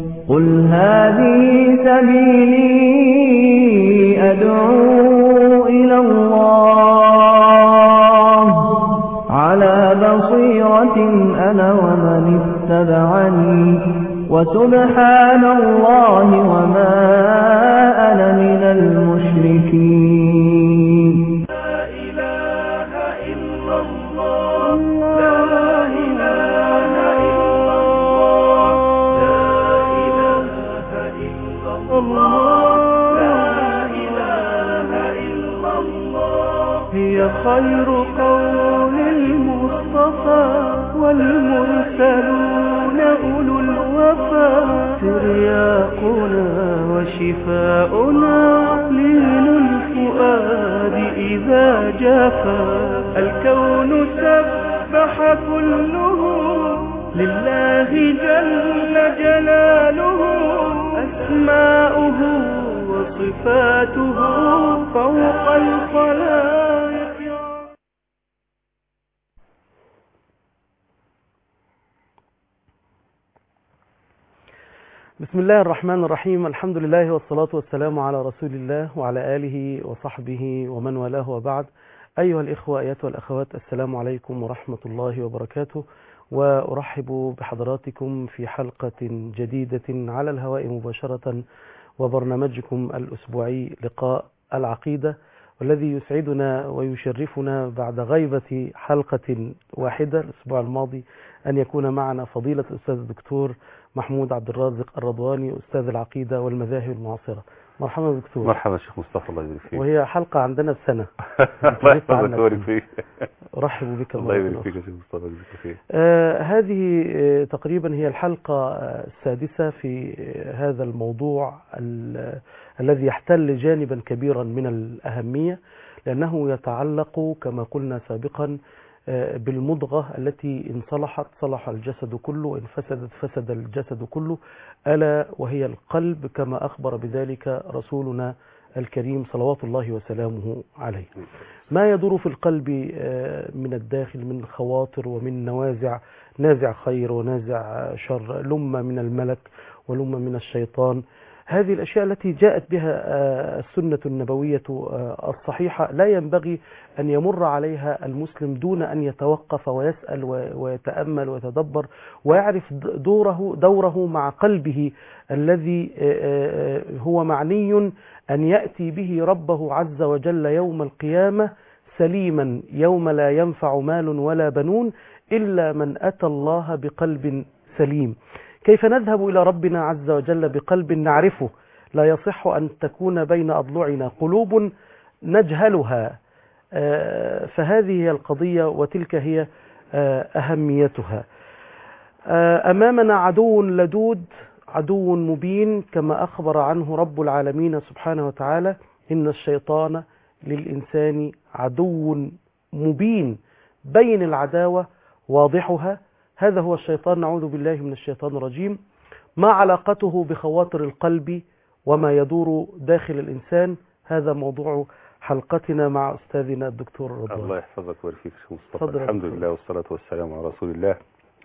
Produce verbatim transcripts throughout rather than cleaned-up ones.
قل هذه سبيلي أدعو إلى الله على بصيرة أنا ومن اتبعني وسبحان الله وما أنا من المشركين. لا إله إلا الله لا إله إلا الله لا إله إلا الله هي خير قول المصطفى والمرسلون أولو الوفا ترياقنا وشفاؤنا لين الفؤاد إذا جافا الكون سبح كله لله جل جلاله أسماؤه وصفاته فوق الخلائق. بسم الله الرحمن الرحيم. الحمد لله والصلاة والسلام على رسول الله وعلى آله وصحبه ومن والاه وبعد. أيها الإخوة أيتها الأخوات، السلام عليكم ورحمة الله وبركاته، وأرحب بحضراتكم في حلقة جديدة على الهواء مباشرة وبرنامجكم الأسبوعي لقاء العقيدة، والذي يسعدنا ويشرفنا بعد غيبة حلقة واحدة الأسبوع الماضي أن يكون معنا فضيلة الأستاذ الدكتور محمود عبد الرازق الرضواني، أستاذ العقيدة والمذاهب المعاصرة. مرحبا دكتور. مرحبا شيخ مصطفى، الله يبارك فيك. وهي حلقة عندنا بسنة. الله يبارك فيك. أرحب بك. الله يبارك فيك يا شيخ مصطفى، الله يبارك فيك. آه هذه آه تقريبا هي الحلقة السادسة في آه هذا الموضوع الذي يحتل جانبا كبيرا من الأهمية، لأنه يتعلق كما قلنا سابقا بالمضغة التي إن صلحت صلح الجسد كله، وإن فسدت فسد الجسد كله، ألا وهي القلب، كما أخبر بذلك رسولنا الكريم صلوات الله وسلامه عليه. ما يدور في القلب من الداخل من خواطر ومن نوازع، نازع خير ونازع شر، لمة من الملك ولمة من الشيطان، هذه الأشياء التي جاءت بها السنة النبوية الصحيحة لا ينبغي أن يمر عليها المسلم دون أن يتوقف ويسأل ويتأمل ويتدبر ويعرف دوره دوره مع قلبه الذي هو معني أن يأتي به ربه عز وجل يوم القيامة سليما، يوم لا ينفع مال ولا بنون إلا من أتى الله بقلب سليم. كيف نذهب إلى ربنا عز وجل بقلب نعرفه؟ لا يصح أن تكون بين أضلعنا قلوب نجهلها. فهذه هي القضية وتلك هي أهميتها. أمامنا عدو لدود، عدو مبين، كما أخبر عنه رب العالمين سبحانه وتعالى: إن الشيطان للإنسان عدو مبين، بين العداوة واضحها. هذا هو الشيطان، نعوذ بالله من الشيطان الرجيم. ما علاقته بخواطر القلب وما يدور داخل الإنسان؟ هذا موضوع حلقتنا مع أستاذنا الدكتور رضوان. الله يحفظك ويبارك فيك شيخ مصطفى. الحمد لله والصلاة والسلام على رسول الله.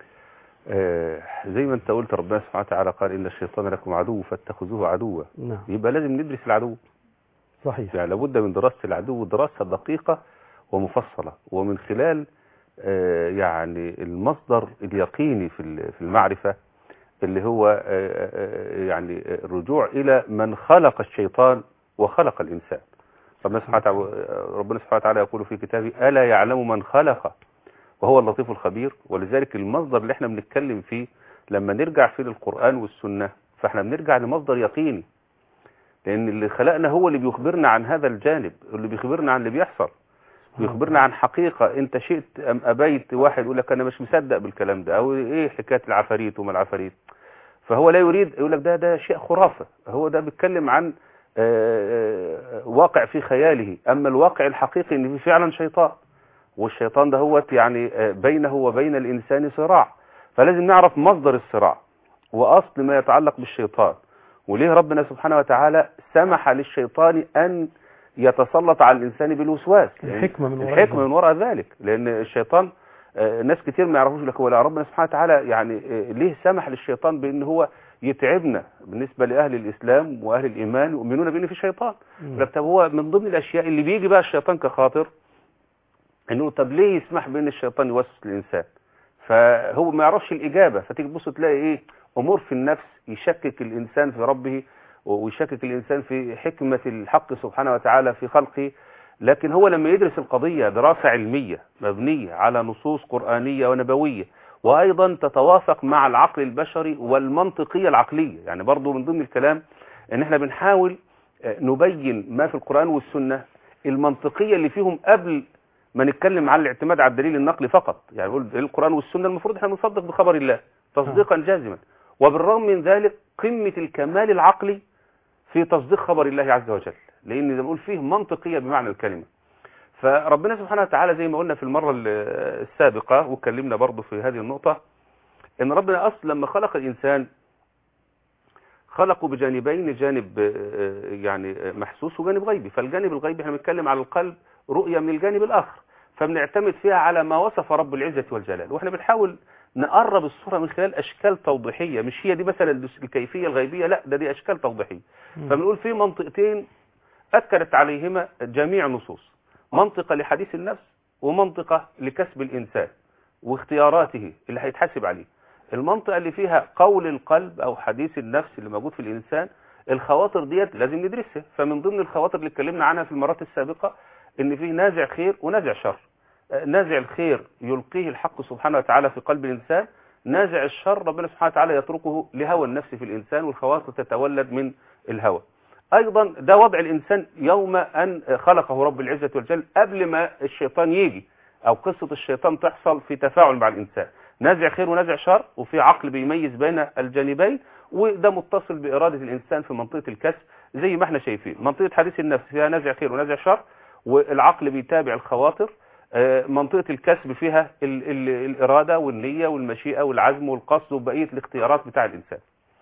آه زي ما انت قلت، ربنا سبحانه وتعالى قال: إن الشيطان لكم عدو فاتخذوه عدوا. نعم. يبقى لازم ندرس العدو. صحيح. يعني لابد من دراسة العدو دراسة دقيقة ومفصلة، ومن خلال آه يعني المصدر اليقيني في في المعرفة اللي هو آه آه يعني الرجوع إلى من خلق الشيطان وخلق الإنسان. ربنا سبحانه وتعالى ربنا سبحانه وتعالى يقول في كتابه: ألا يعلم من خلق وهو اللطيف الخبير. ولذلك المصدر اللي احنا بنتكلم فيه لما نرجع فيه للقرآن والسنة، فاحنا بنرجع لمصدر يقيني، لأن اللي خلقنا هو اللي بيخبرنا عن هذا الجانب، اللي بيخبرنا عن اللي بيحصل، بيخبرنا عن حقيقة. انت شئت ام ابيت، واحد يقول لك انا مش مصدق بالكلام ده، او ايه حكاية العفاريت وما العفاريت، فهو لا يريد، يقول لك ده ده شيء خرافة، هو ده بيتكلم عن واقع في خياله. اما الواقع الحقيقي ان في فعلا شيطان، والشيطان ده هو يعني بينه وبين الانسان صراع. فلازم نعرف مصدر الصراع واصل ما يتعلق بالشيطان، وليه ربنا سبحانه وتعالى سمح للشيطان ان يتسلط على الإنسان بالوسواس. الحكمة من وراء الحكمة من وراء ذلك، لأن الشيطان ناس كتير ما يعرفوش لك، ولا ربنا سبحانه وتعالى يعني ليه سمح للشيطان بأن هو يتعبنا بالنسبة لأهل الإسلام وأهل الإيمان يؤمنون بأن في شيطان. طب هو من ضمن الأشياء اللي بيجي بقى الشيطان كخاطر إنه طب ليه يسمح بأن الشيطان يوسوس الإنسان؟ فهو ما يعرفش الإجابة، فتيجي تبص تلاقي إيه أمور في النفس يشكك الإنسان في ربه ويشكك الإنسان في حكمة الحق سبحانه وتعالى في خلقه. لكن هو لما يدرس القضية دراسة علمية مبنية على نصوص قرآنية ونبوية وأيضا تتوافق مع العقل البشري والمنطقية العقلية، يعني برضو من ضمن الكلام ان احنا بنحاول نبين ما في القرآن والسنة المنطقية اللي فيهم قبل ما نتكلم على الاعتماد على الدليل النقلي فقط. يعني نقول القرآن والسنة المفروض احنا بنصدق بخبر الله تصديقا جازما، وبالرغم من ذلك قمة الكمال العقلي في تصديق خبر الله عز وجل، لان زي ما بنقول فيه منطقية بمعنى الكلمة. فربنا سبحانه وتعالى زي ما قلنا في المرة السابقة واتكلمنا برضو في هذه النقطة، ان ربنا اصلا لما خلق الانسان خلقه بجانبين، جانب يعني محسوس وجانب غيبي. فالجانب الغيبي احنا بنتكلم على القلب رؤية من الجانب الاخر، فبنعتمد فيها على ما وصف رب العزة والجلال، واحنا بنحاول نقرب الصورة من خلال اشكال توضيحية، مش هي دي مثلا الكيفية الغيبية، لا ده دي اشكال توضيحية. فبنقول في منطقتين اكدت عليهما جميع النصوص، منطقة لحديث النفس ومنطقة لكسب الإنسان واختياراته اللي هيتحاسب عليه. المنطقة اللي فيها قول القلب أو حديث النفس اللي موجود في الإنسان، الخواطر ديت لازم ندرسها. فمن ضمن الخواطر اللي اتكلمنا عنها في المرات السابقة إن فيه نازع خير ونازع شر. نازع الخير يلقيه الحق سبحانه وتعالى في قلب الإنسان، نازع الشر ربنا سبحانه وتعالى يتركه لهوى النفس في الإنسان، والخواطر تتولد من الهوى. أيضا ده وضع الإنسان يوم أن خلقه رب العزة والجل قبل ما الشيطان يجي أو قصة الشيطان تحصل في تفاعل مع الإنسان، نازع خير ونازع شر، وفي عقل بيميز بين الجانبين، وده متصل بإرادة الإنسان في منطقة الكسب زي ما احنا شايفين. منطقة حديث النفس فيها نازع خير ونازع شر والعقل بيتابع الخواطر. منطقة الكسب فيها ال ال الإرادة والنية والمشيئة والعزم والقصد وبقية الاختيارات بتاع الإنسان.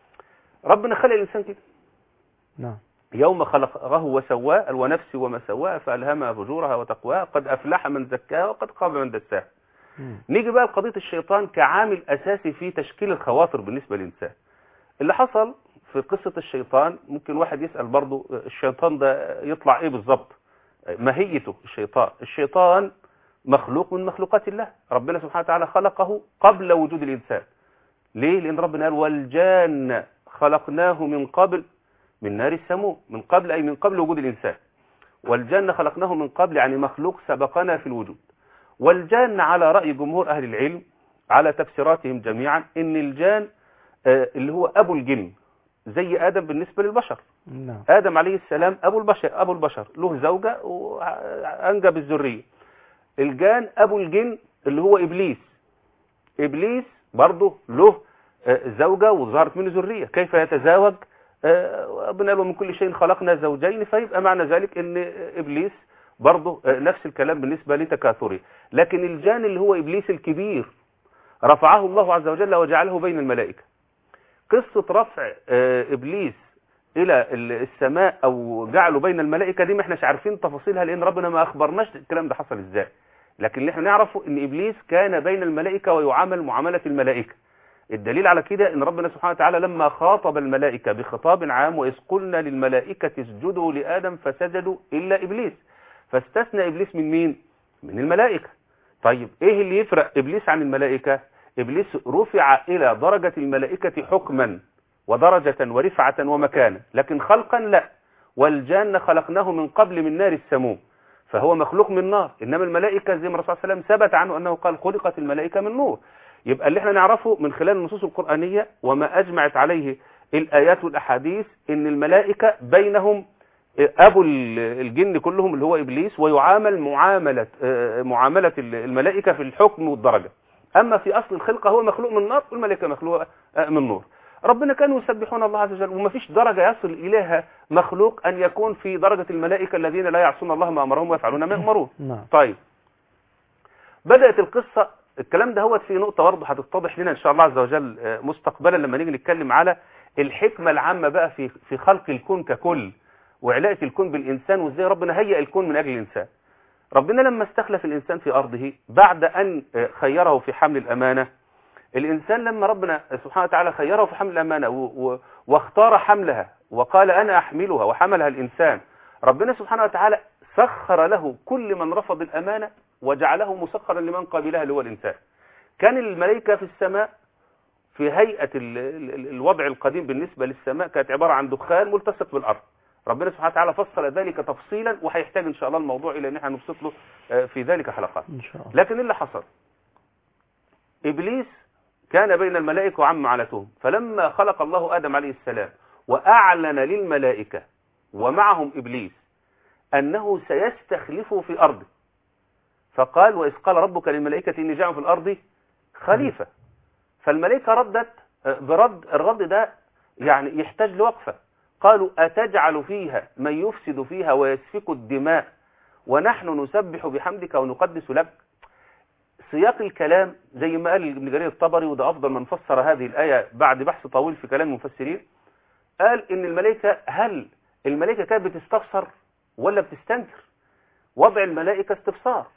ربنا خلق الإنسان كده. نعم. يوم خلقه وسواه، ونفس وما سواها فألهمها فجورها وتقواها قد أفلح من زكاها وقد خاب من دساها. نيجي بقى لقضية الشيطان كعامل أساسي في تشكيل الخواطر بالنسبة للإنسان. اللي حصل في قصة الشيطان، ممكن واحد يسأل برضو الشيطان ده يطلع إيه بالظبط؟ ماهيته الشيطان. الشيطان مخلوق من مخلوقات الله، ربنا سبحانه وتعالى خلقه قبل وجود الإنسان. ليه؟ لأن ربنا قال والجان خلقناه من قبل من نار السموم، من قبل أي من قبل وجود الإنسان. والجن خلقناه من قبل يعني مخلوق سبقنا في الوجود. والجن على رأي جمهور أهل العلم على تفسيراتهم جميعا إن الجان آه اللي هو أبو الجن زي آدم بالنسبة للبشر. نعم. آدم عليه السلام أبو البشر، أبو البشر له زوجة وأنجب الذرية. الجان أبو الجن اللي هو إبليس. إبليس برضه له آه زوجة وظهرت منه ذرية، كيف يتزاوج؟ ربنا قال ومن كل شيء خلقنا زوجين، فيبقى معنى ذلك ان ابليس برضه نفس الكلام بالنسبة لتكاثره. لكن الجان اللي هو ابليس الكبير رفعه الله عز وجل وجعله بين الملائكة. قصة رفع ابليس الى السماء او جعله بين الملائكة دي ما احناش عارفين تفاصيلها، لان ربنا ما اخبرناش الكلام ده حصل ازاي. لكن اللي احنا نعرفه ان ابليس كان بين الملائكة ويعامل معاملة الملائكة. الدليل على كده ان ربنا سبحانه وتعالى لما خاطب الملائكة بخطاب عام وإذ قلنا للملائكة اسجدوا لآدم فسجدوا إلا إبليس، فاستثنى إبليس من مين؟ من الملائكة. طيب ايه اللي يفرق إبليس عن الملائكة؟ إبليس رفع إلى درجة الملائكة حكما ودرجة ورفعة ومكانا، لكن خلقا لا. والجان خلقناه من قبل من نار السموم، فهو مخلوق من نار. إنما الملائكة زي ما الرسول صلى الله عليه وسلم ثبت عنه أنه قال خلقت الملائكة من نور. يبقى اللي احنا نعرفه من خلال النصوص القرآنية وما أجمعت عليه الآيات والأحاديث إن الملائكة بينهم أبو الجن كلهم اللي هو إبليس، ويعامل معاملة معاملة الملائكة في الحكم والدرجة. أما في أصل الخلقة هو مخلوق من نار والملائكة مخلوقة من نور. ربنا كانوا يسبحون الله عز وجل، وما فيش درجة يصل إليها مخلوق أن يكون في درجة الملائكة الذين لا يعصون الله ما أمرهم ويفعلون ما يأمرون. طيب بدأت القصة. الكلام ده هو في نقطة برضه هتتضح لنا إن شاء الله عز وجل مستقبلا لما نيجي نتكلم على الحكمة العامة بقى في في خلق الكون ككل وعلاقة الكون بالإنسان، وإزاي ربنا هيئ الكون من أجل الإنسان. ربنا لما استخلف الإنسان في أرضه بعد أن خيره في حمل الأمانة الإنسان لما ربنا سبحانه وتعالى خيره في حمل الأمانة و... و... واختار حملها وقال أنا أحملها وحملها الإنسان، ربنا سبحانه وتعالى سخر له كل من رفض الأمانة وجعله مسخرا لمن قابلها اللي هو الإنسان. كان الملائكة في السماء في هيئة ال... ال... الوضع القديم بالنسبة للسماء كانت عبارة عن دخان ملتصق بالأرض. ربنا سبحانه وتعالى فصل ذلك تفصيلا، وهيحتاج إن شاء الله الموضوع إلى أن احنا نبسط له في ذلك حلقات إن شاء الله. لكن اللي حصل إبليس كان بين الملائكة وعم علتهم، فلما خلق الله آدم عليه السلام وأعلن للملائكة ومعهم إبليس أنه سيستخلفه في أرضه، فقال وإذ قال ربك للملائكة إني جاعل في الأرض خليفة. فالملائكة ردت برد، الرد ده يعني يحتاج لوقفة. قالوا أتجعل فيها من يفسد فيها ويسفك الدماء ونحن نسبح بحمدك ونقدس لك. سياق الكلام زي ما قال ابن جرير الطبري، وده أفضل من فسر هذه الآية بعد بحث طويل في كلام المفسرين، قال إن الملائكة، هل الملائكة كانت بتستفسر ولا بتستنكر؟ وضع الملائكة استفسار،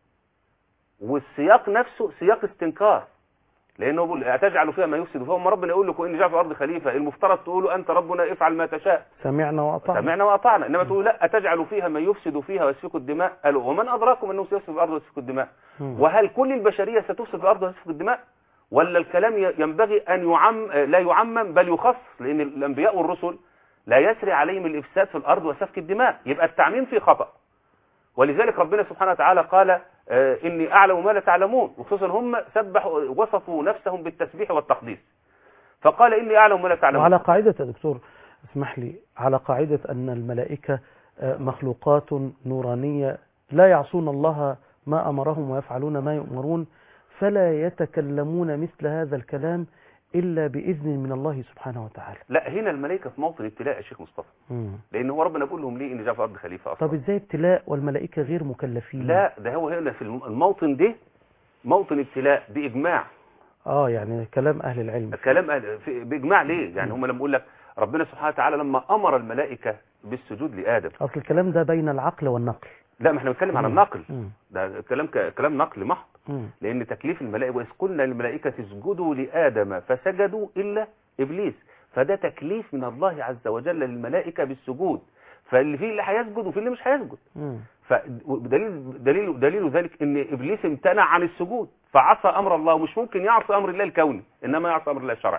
والسياق نفسه سياق استنكار، لأنه يقول أتجعل فيها ما يفسد فيها. هم ربنا يقول لكم إني جاء في الأرض خليفة، المفترض تقولوا أنت ربنا افعل ما تشاء، سمعنا وأطعنا سمعنا وأطعنا، إنما تقولوا لا أتجعل فيها ما يفسد فيها ويسفك الدماء. قالوا ومن أدراكم أنه سيفسد الأرض ويسفك الدماء؟ وهل كل البشرية ستفسد الأرض وتسفك الدماء؟ ولا الكلام ينبغي أن يعم لا يعمم بل يخص، لأن الأنبياء والرسل لا يسري عليهم الإفساد في الأرض وسفك الدماء، يبقى التعميم فيه خطأ. ولذلك ربنا سبحانه وتعالى قال إني أعلم ما لا تعلمون، وخصوصا هم سبحوا وصفوا نفسهم بالتسبيح والتقديس، فقال إني أعلم ما لا تعلمون. وعلى قاعدة يا دكتور اسمح لي، على قاعدة أن الملائكة مخلوقات نورانية لا يعصون الله ما أمرهم ويفعلون ما يؤمرون، فلا يتكلمون مثل هذا الكلام إلا بإذن من الله سبحانه وتعالى. لا، هنا الملائكة في موطن ابتلاء يا شيخ مصطفى، لأن هو ربنا بيقول لهم ليه إن جاء في الأرض خليفة أصلا. طب إزاي ابتلاء والملائكة غير مكلفين؟ لا، ده هو هنا في الموطن ده موطن ابتلاء بإجماع. آه يعني كلام أهل العلم، كلام أهل في بإجماع. ليه؟ يعني هم لما بيقول لك ربنا سبحانه وتعالى لما أمر الملائكة بالسجود لآدم، أصل الكلام ده بين العقل والنقل. لا، ما احنا بنتكلم عن النقل، مم. ده كلام كلام نقل محض. مم. لأن تكليف الملائكة وإذ قلنا للملائكة اسجدوا لآدم فسجدوا إلا إبليس، فده تكليف من الله عز وجل للملائكة بالسجود، فاللي فيه اللي هيسجد وفيه اللي مش هيسجد. فدليل دليل دليل ذلك ان ابليس امتنع عن السجود فعصى امر الله، ومش ممكن يعصي امر الله الكوني، انما يعصي امر الله الشرعي.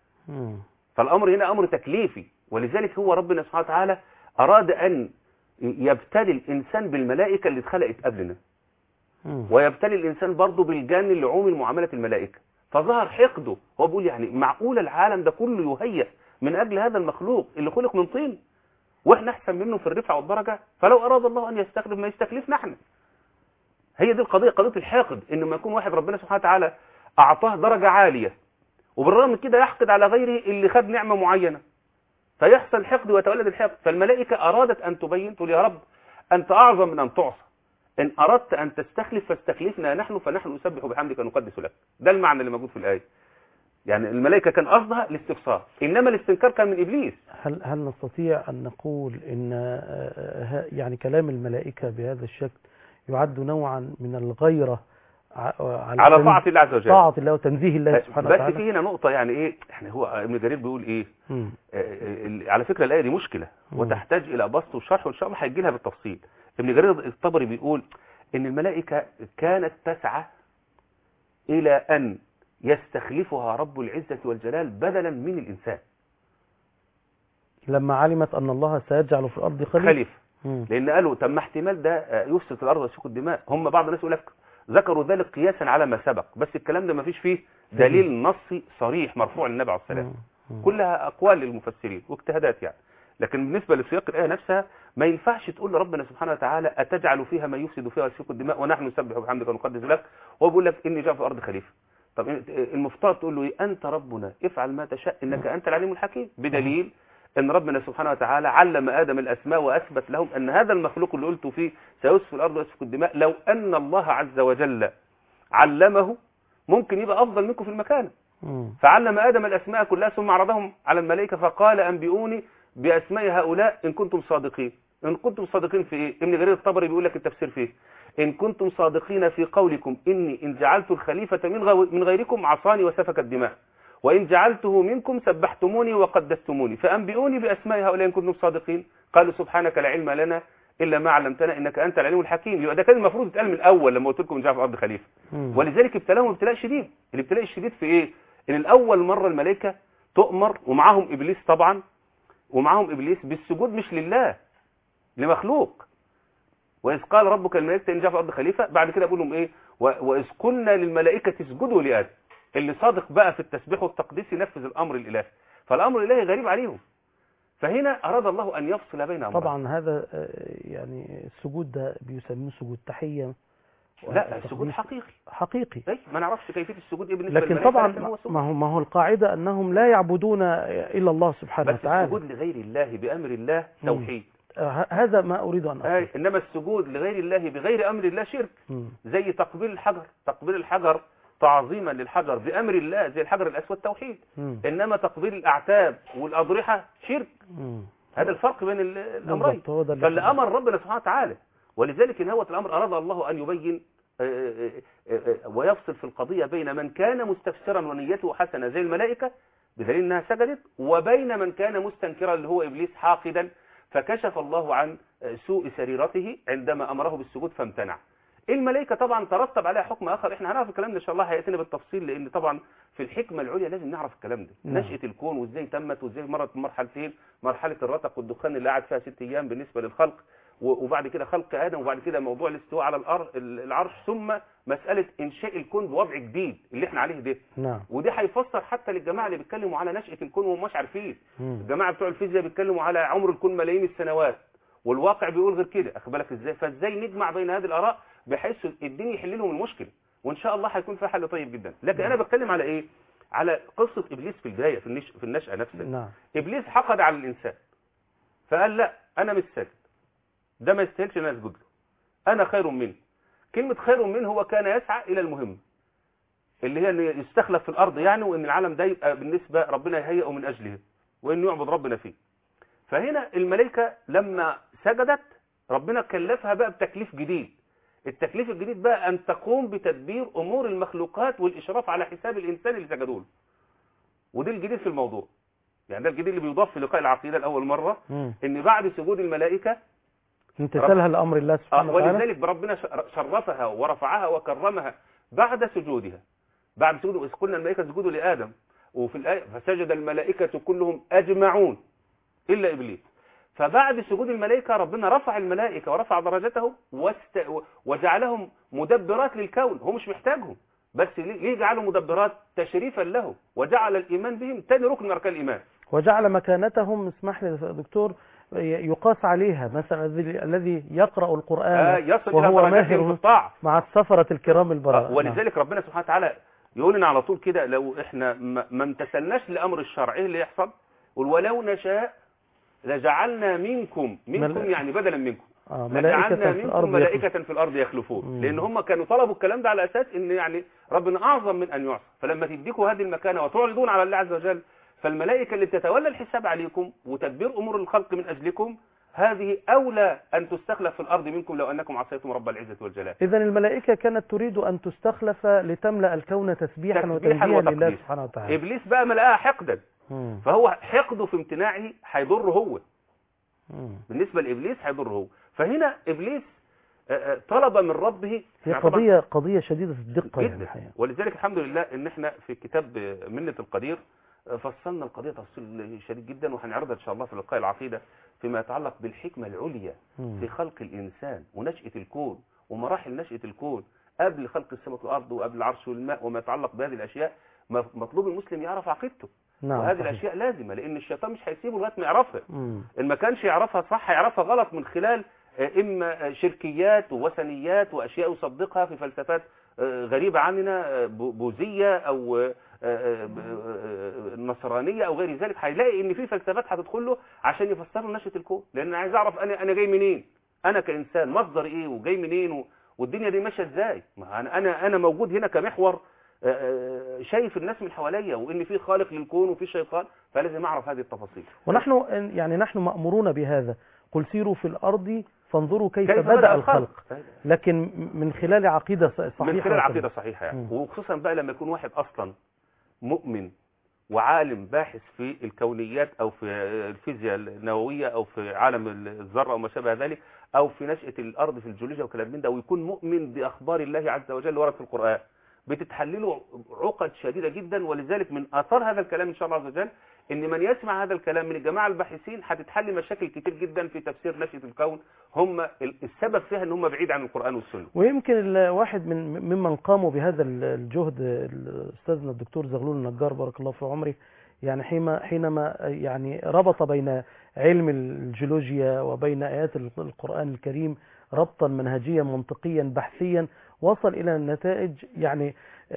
فالامر هنا امر تكليفي، ولذلك هو ربنا سبحانه وتعالى اراد ان يبتلي الانسان بالملائكه اللي اتخلقت قبلنا، ويبتلي الانسان برضه بالجان اللي عومل معامله الملائكه، فظهر حقده. هو بيقول يعني معقول العالم ده كله يهيأ من اجل هذا المخلوق اللي خلق من طين، واحنا احسن منه في الرفعه والدرجه؟ فلو اراد الله ان يستخلف ما يستخلفنا احنا. هي دي القضيه، قضيه الحاقد، ان ما يكون واحد ربنا سبحانه وتعالى اعطاه درجه عاليه وبالرغم من كده يحقد على غيره اللي خد نعمه معينه، فيحصل حقد ويتولد الحقد. فالملائكه ارادت ان تبين، تقول يا رب انت اعظم من ان تعصى، ان اردت ان تستخلف فاستخلفنا نحن فنحن نسبح بحمدك ونقدس لك. ده المعنى اللي موجود في الايه. يعني الملائكه كان قصدها الاستفسار، انما الاستنكار كان من ابليس. هل هل نستطيع ان نقول ان يعني كلام الملائكه بهذا الشكل يعد نوعا من الغيره على, على طاعه الله عز وجل، طاعه الله وتنزيه الله سبحانه وتعالى؟ بس في هنا نقطه، يعني ايه، احنا هو ابن جرير بيقول ايه؟ آه على فكره الايه دي مشكله وتحتاج الى بسط وشرح، وان شاء الله هيجي لها بالتفصيل. ابن جرير الطبري بيقول ان الملائكه كانت تسعى الى ان يستخلفها رب العزة والجلال بدلا من الإنسان لما علمت أن الله سيجعل في الأرض خليفة. خليفة. لأن قالوا تم احتمال ده يفسد في الأرض ويسفك الدماء. هم بعض الناس يقول لك ذكروا ذلك قياسا على ما سبق، بس الكلام ده ما فيش فيه دليل نصي صريح مرفوع للنبي عليه السلام، كلها أقوال للمفسرين واجتهادات يعني. لكن بالنسبة لسياق الآية نفسها ما ينفعش تقول لربنا سبحانه وتعالى أتجعل فيها ما يفسد فيها ويسفك الدماء ونحن نسبح بحمدك ونقدس لك، وهو بيقول لك إني جاء في الأرض خليفة. طب المفترض تقول له ايه؟ انت ربنا افعل ما تشاء انك انت العليم الحكيم، بدليل ان ربنا سبحانه وتعالى علم ادم الاسماء واثبت لهم ان هذا المخلوق اللي قلته فيه سيسفك الارض ويسفك الدماء لو ان الله عز وجل علمه ممكن يبقى افضل منكم في المكان. فعلم ادم الاسماء كلها ثم عرضهم على الملائكه فقال انبئوني باسماء هؤلاء ان كنتم صادقين. ان كنتم صادقين في ايه؟ ابن جرير الطبري بيقول لك التفسير فيه إن كنتم صادقين في قولكم إني إن جعلت الخليفة من غو- من غيركم عصاني وسفك الدماء وإن جعلته منكم سبحتموني وقدستموني فأنبئوني بأسماء هؤلاء إن كنتم صادقين. قالوا سبحانك لا علم لنا إلا ما علمتنا إنك أنت العليم الحكيم. يبقى ده كان المفروض يتقال من الأول لما قلت لكم جاء في الأرض خليفة. مم. ولذلك ابتلاهم ابتلاء شديد. الابتلاء الشديد في إيه؟ إن الأول مرة الملائكة تؤمر ومعهم إبليس طبعا، ومعهم إبليس بالسجود مش لله، لمخلوق. وإذ قال ربك للملائكة إن جاء في الأرض خليفة، بعد كده بيقول لهم إيه؟ و- وإذ قلنا للملائكة اسجدوا لآدم. اللي صادق بقى في التسبيح والتقديس ينفذ الأمر الإلهي، فالأمر الإلهي غريب عليهم. فهنا أراد الله أن يفصل بين أمرين. طبعا هذا آه، يعني السجود ده بيسموه سجود تحية. لا السجود حقيقي حقيقي. أي ما نعرفش كيفية السجود إيه بالنسبة لكن للملائكة، طبعا لكن هو سجود. ما هو ما هو القاعدة أنهم لا يعبدون إلا الله سبحانه بس وتعالى. السجود لغير الله بأمر الله توحيد. آه، هذا ما أريد أن أقول. آه، إنما السجود لغير الله بغير أمر الله شرك. مم. زي تقبيل الحجر، تقبيل الحجر تعظيما للحجر بأمر الله زي الحجر الأسود توحيد. مم. إنما تقبيل الأعتاب والأضرحة شرك. مم. هذا الفرق بين ال- الأمرين. بالضبط، هو ده اللي فاللي احنا- أمر ربنا سبحانه وتعالى. ولذلك إن هو الأمر أراد الله أن يبين آه، آه، آه، آه، ويفصل في القضية بين من كان مستفسرا ونيته حسنة زي الملائكة بدليل أنها سجدت، وبين من كان مستنكرا اللي هو إبليس حاقدا، فكشف الله عن آه، سوء سريرته عندما أمره بالسجود فامتنع. الملائكة طبعا ترتب عليها حكم آخر، احنا هنعرف الكلام ده إن شاء الله هيأتينا بالتفصيل، لأن طبعا في الحكمة العليا لازم نعرف الكلام ده. نعم. نشأة الكون وإزاي تمت وإزاي مرت مرحلتين، مرحلة الرتق والدخان اللي قعد فيها ست أيام بالنسبة للخلق، و- وبعد كده خلق آدم، وبعد كده موضوع الاستواء على الأرض العرش، ثم مسألة إنشاء الكون بوضع جديد اللي احنا عليه ده. نعم. ودي هيفسر حتى للجماعة اللي بيتكلموا على نشأة الكون وهم مش عارفين. مم. الجماعة بتوع الفيزياء بيتكلموا على عمر الكون ملايين السنوات، والواقع بيقول غير كده. اخد بالك ازاي؟ فازاي نجمع بين هذه الآراء بحيث الدين يحل لهم المشكلة، وان شاء الله هيكون فيها حل طيب جدا. لكن انا بتكلم على ايه؟ على قصة ابليس في البداية، في النش... في النشأة نفسها. نعم. ابليس حقد على الانسان فقال لا انا مش ساجد، ده ما يستاهلش ان انا اسجد له، انا خير منه. كلمة خير منه هو كان يسعى الى المهم اللي هي ان يستخلف في الارض يعني، وان العالم ده يبقى بالنسبة ربنا يهيئه من اجله، وانه يعبد ربنا فيه. فهنا الملائكة لما سجدت ربنا كلفها بقى بتكليف جديد. التكليف الجديد بقى أن تقوم بتدبير أمور المخلوقات والإشراف على حساب الإنسان اللي سجدوا له. ودي الجديد في الموضوع، يعني ده الجديد اللي بيضاف في لقاء العقيدة لأول مرة. مم. إن بعد سجود الملائكة امتثالها لأمر الله سبحانه آه، وتعالى. ولذلك ربنا شرفها ورفعها وكرمها بعد سجودها. بعد سجود إذ قلنا الملائكة اسجدوا لآدم، وفي الآية فسجد الملائكة كلهم أجمعون إلا إبليس. فبعد سجود الملائكة ربنا رفع الملائكة ورفع درجتهم واست... وجعلهم مدبرات للكون. هو مش محتاجهم، بس ليه جعلهم مدبرات؟ تشريفا له، وجعل الإيمان بهم تاني ركن من أركان الإيمان. وجعل مكانتهم، اسمح لي يا دكتور، يقاس عليها مثلا الذي الذي يقرأ القرآن آه يصل وهو إلى درجاتهم في ماهر الطاعة مع السفرة الكرام آه البراء. ولذلك ربنا سبحانه وتعالى يقول لنا على طول كده، لو احنا ما ما امتثلناش لأمر الشرع ايه اللي يحصل؟ ولو نشاء لجعلنا منكم منكم مل... يعني بدلا منكم آه لجعلنا ملائكة في منكم الأرض ملائكة يخلفون. في الأرض يخلفون. مم. لأن هم كانوا طلبوا الكلام ده على أساس إن يعني ربنا أعظم من أن يعصى، فلما تديكوا هذه المكانة وتعرضون على الله عز وجل، فالملائكة اللي بتتولى الحساب عليكم وتدبير أمور الخلق من أجلكم هذه أولى أن تستخلف في الأرض منكم لو أنكم عصيتم رب العزة والجلال. إذا الملائكة كانت تريد أن تستخلف لتملأ الكون تسبيحا, تسبيحاً وتنزيها لله وتقديس. سبحانه وتعالى. إبليس بقى ملقاها حقدا، مم. فهو حقده في امتناعه هيضره هو. مم. بالنسبة لإبليس هيضره هو. فهنا إبليس آه، آه، طلب من ربه. هي يعني طبعاً قضية قضية شديدة الدقة يعني جدا. الحقيقة. ولذلك الحمد لله ان احنا في كتاب منة القدير فصلنا القضية تفصيل شديد جدا، وهنعرضها ان شاء الله في لقاء العقيدة فيما يتعلق بالحكمة العليا مم. في خلق الانسان ونشأة الكون ومراحل نشأة الكون قبل خلق السماء والارض وقبل العرش والماء وما يتعلق بهذه الاشياء. مطلوب المسلم يعرف عقيدته. نعم وهذه صحيح. الاشياء لازمة، لان الشيطان مش هيسيبه لغايه ما يعرفها. مم. ان ما كانش يعرفها صح هيعرفها غلط من خلال إما شركيات ووثنيات وأشياء يصدقها في فلسفات غريبة عننا بوذية أو نصرانية أو غير ذلك. هيلاقي إن في فلسفات هتدخل له عشان يفسر له نشأة الكون، لأن أنا عايز أعرف أنا أنا جاي منين، أنا كإنسان مصدر إيه وجاي منين والدنيا دي ماشية إزاي. أنا أنا أنا موجود هنا كمحور شايف الناس من حواليا وان في خالق للكون وفي شيطان، فلازم اعرف هذه التفاصيل. ونحن يعني نحن مأمورون بهذا، قل سيروا في الأرض فانظروا كيف, كيف بدأ, بدأ الخلق. الخلق، لكن من خلال عقيدة صحيحة، من خلال عقيدة صحيحة يعني. وخصوصا بقى لما يكون واحد أصلا مؤمن وعالم باحث في الكونيات أو في الفيزياء النووية أو في عالم الذرة أو ما شابه ذلك، أو في نشأة الأرض في الجيولوجيا وكلام من ده، ويكون مؤمن بأخبار الله عز وجل ورد في القرآن، بتتحلله عقد شديدة جدا. ولذلك من آثار هذا الكلام إن شاء الله عز وجل ان من يسمع هذا الكلام من الجماعة الباحثين هتتحل مشاكل كتير جدا في تفسير نشأة الكون، هم السبب فيها ان هم بعيد عن القرآن والسنة. ويمكن الواحد من ممن قاموا بهذا الجهد الاستاذنا الدكتور زغلول النجار بارك الله في عمره، يعني حينما يعني ربط بين علم الجيولوجيا وبين آيات القرآن الكريم ربطا منهجيا منطقيا بحثيا، وصل إلى النتائج يعني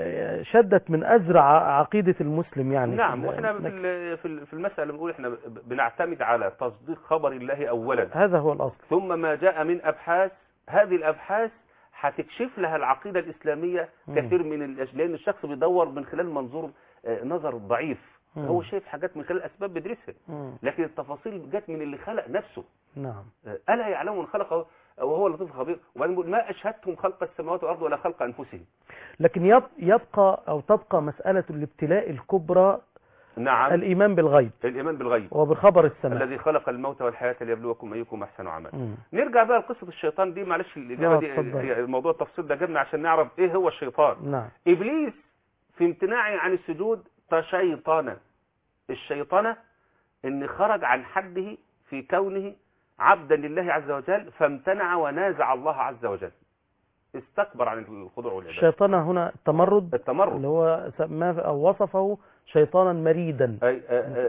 شدت من أزرع عقيدة المسلم يعني. نعم، واحنا في في المسألة بنقول احنا بنعتمد على تصديق خبر الله أولا، هذا هو الأصل، ثم ما جاء من أبحاث. هذه الأبحاث هتكشف لها العقيدة الإسلامية كثير من الأشياء، لأن الشخص بيدور من خلال منظور نظر ضعيف، مم. هو شايف حاجات من خلال الأسباب بيدرسها، لكن التفاصيل جت من اللي خلق نفسه. نعم. ألا يعلم من خلقه وهو اللطيف الخبير. وبعدين بيقول ما أشهدتهم خلق السماوات والأرض ولا خلق أنفسهم. لكن يبقى أو تبقى مسألة الابتلاء الكبرى. نعم. الإيمان بالغيب. الإيمان بالغيب وبخبر السماء الذي خلق الموت والحياة ليبلوكم أيكم أحسن عملا. نرجع بقى لقصة الشيطان دي، معلش الإجابة دي الموضوع التفصيل ده جبنا عشان نعرف إيه هو الشيطان. نعم. إبليس في امتناعه عن السجود تشيطانا. الشيطانة إن خرج عن حده في كونه عبدا لله عز وجل، فامتنع ونازع الله عز وجل، استكبر عن الخضوع والعبادة. الشيطان هنا التمرد، التمرد اللي هو سماه أو وصفه شيطانا مريدا. أي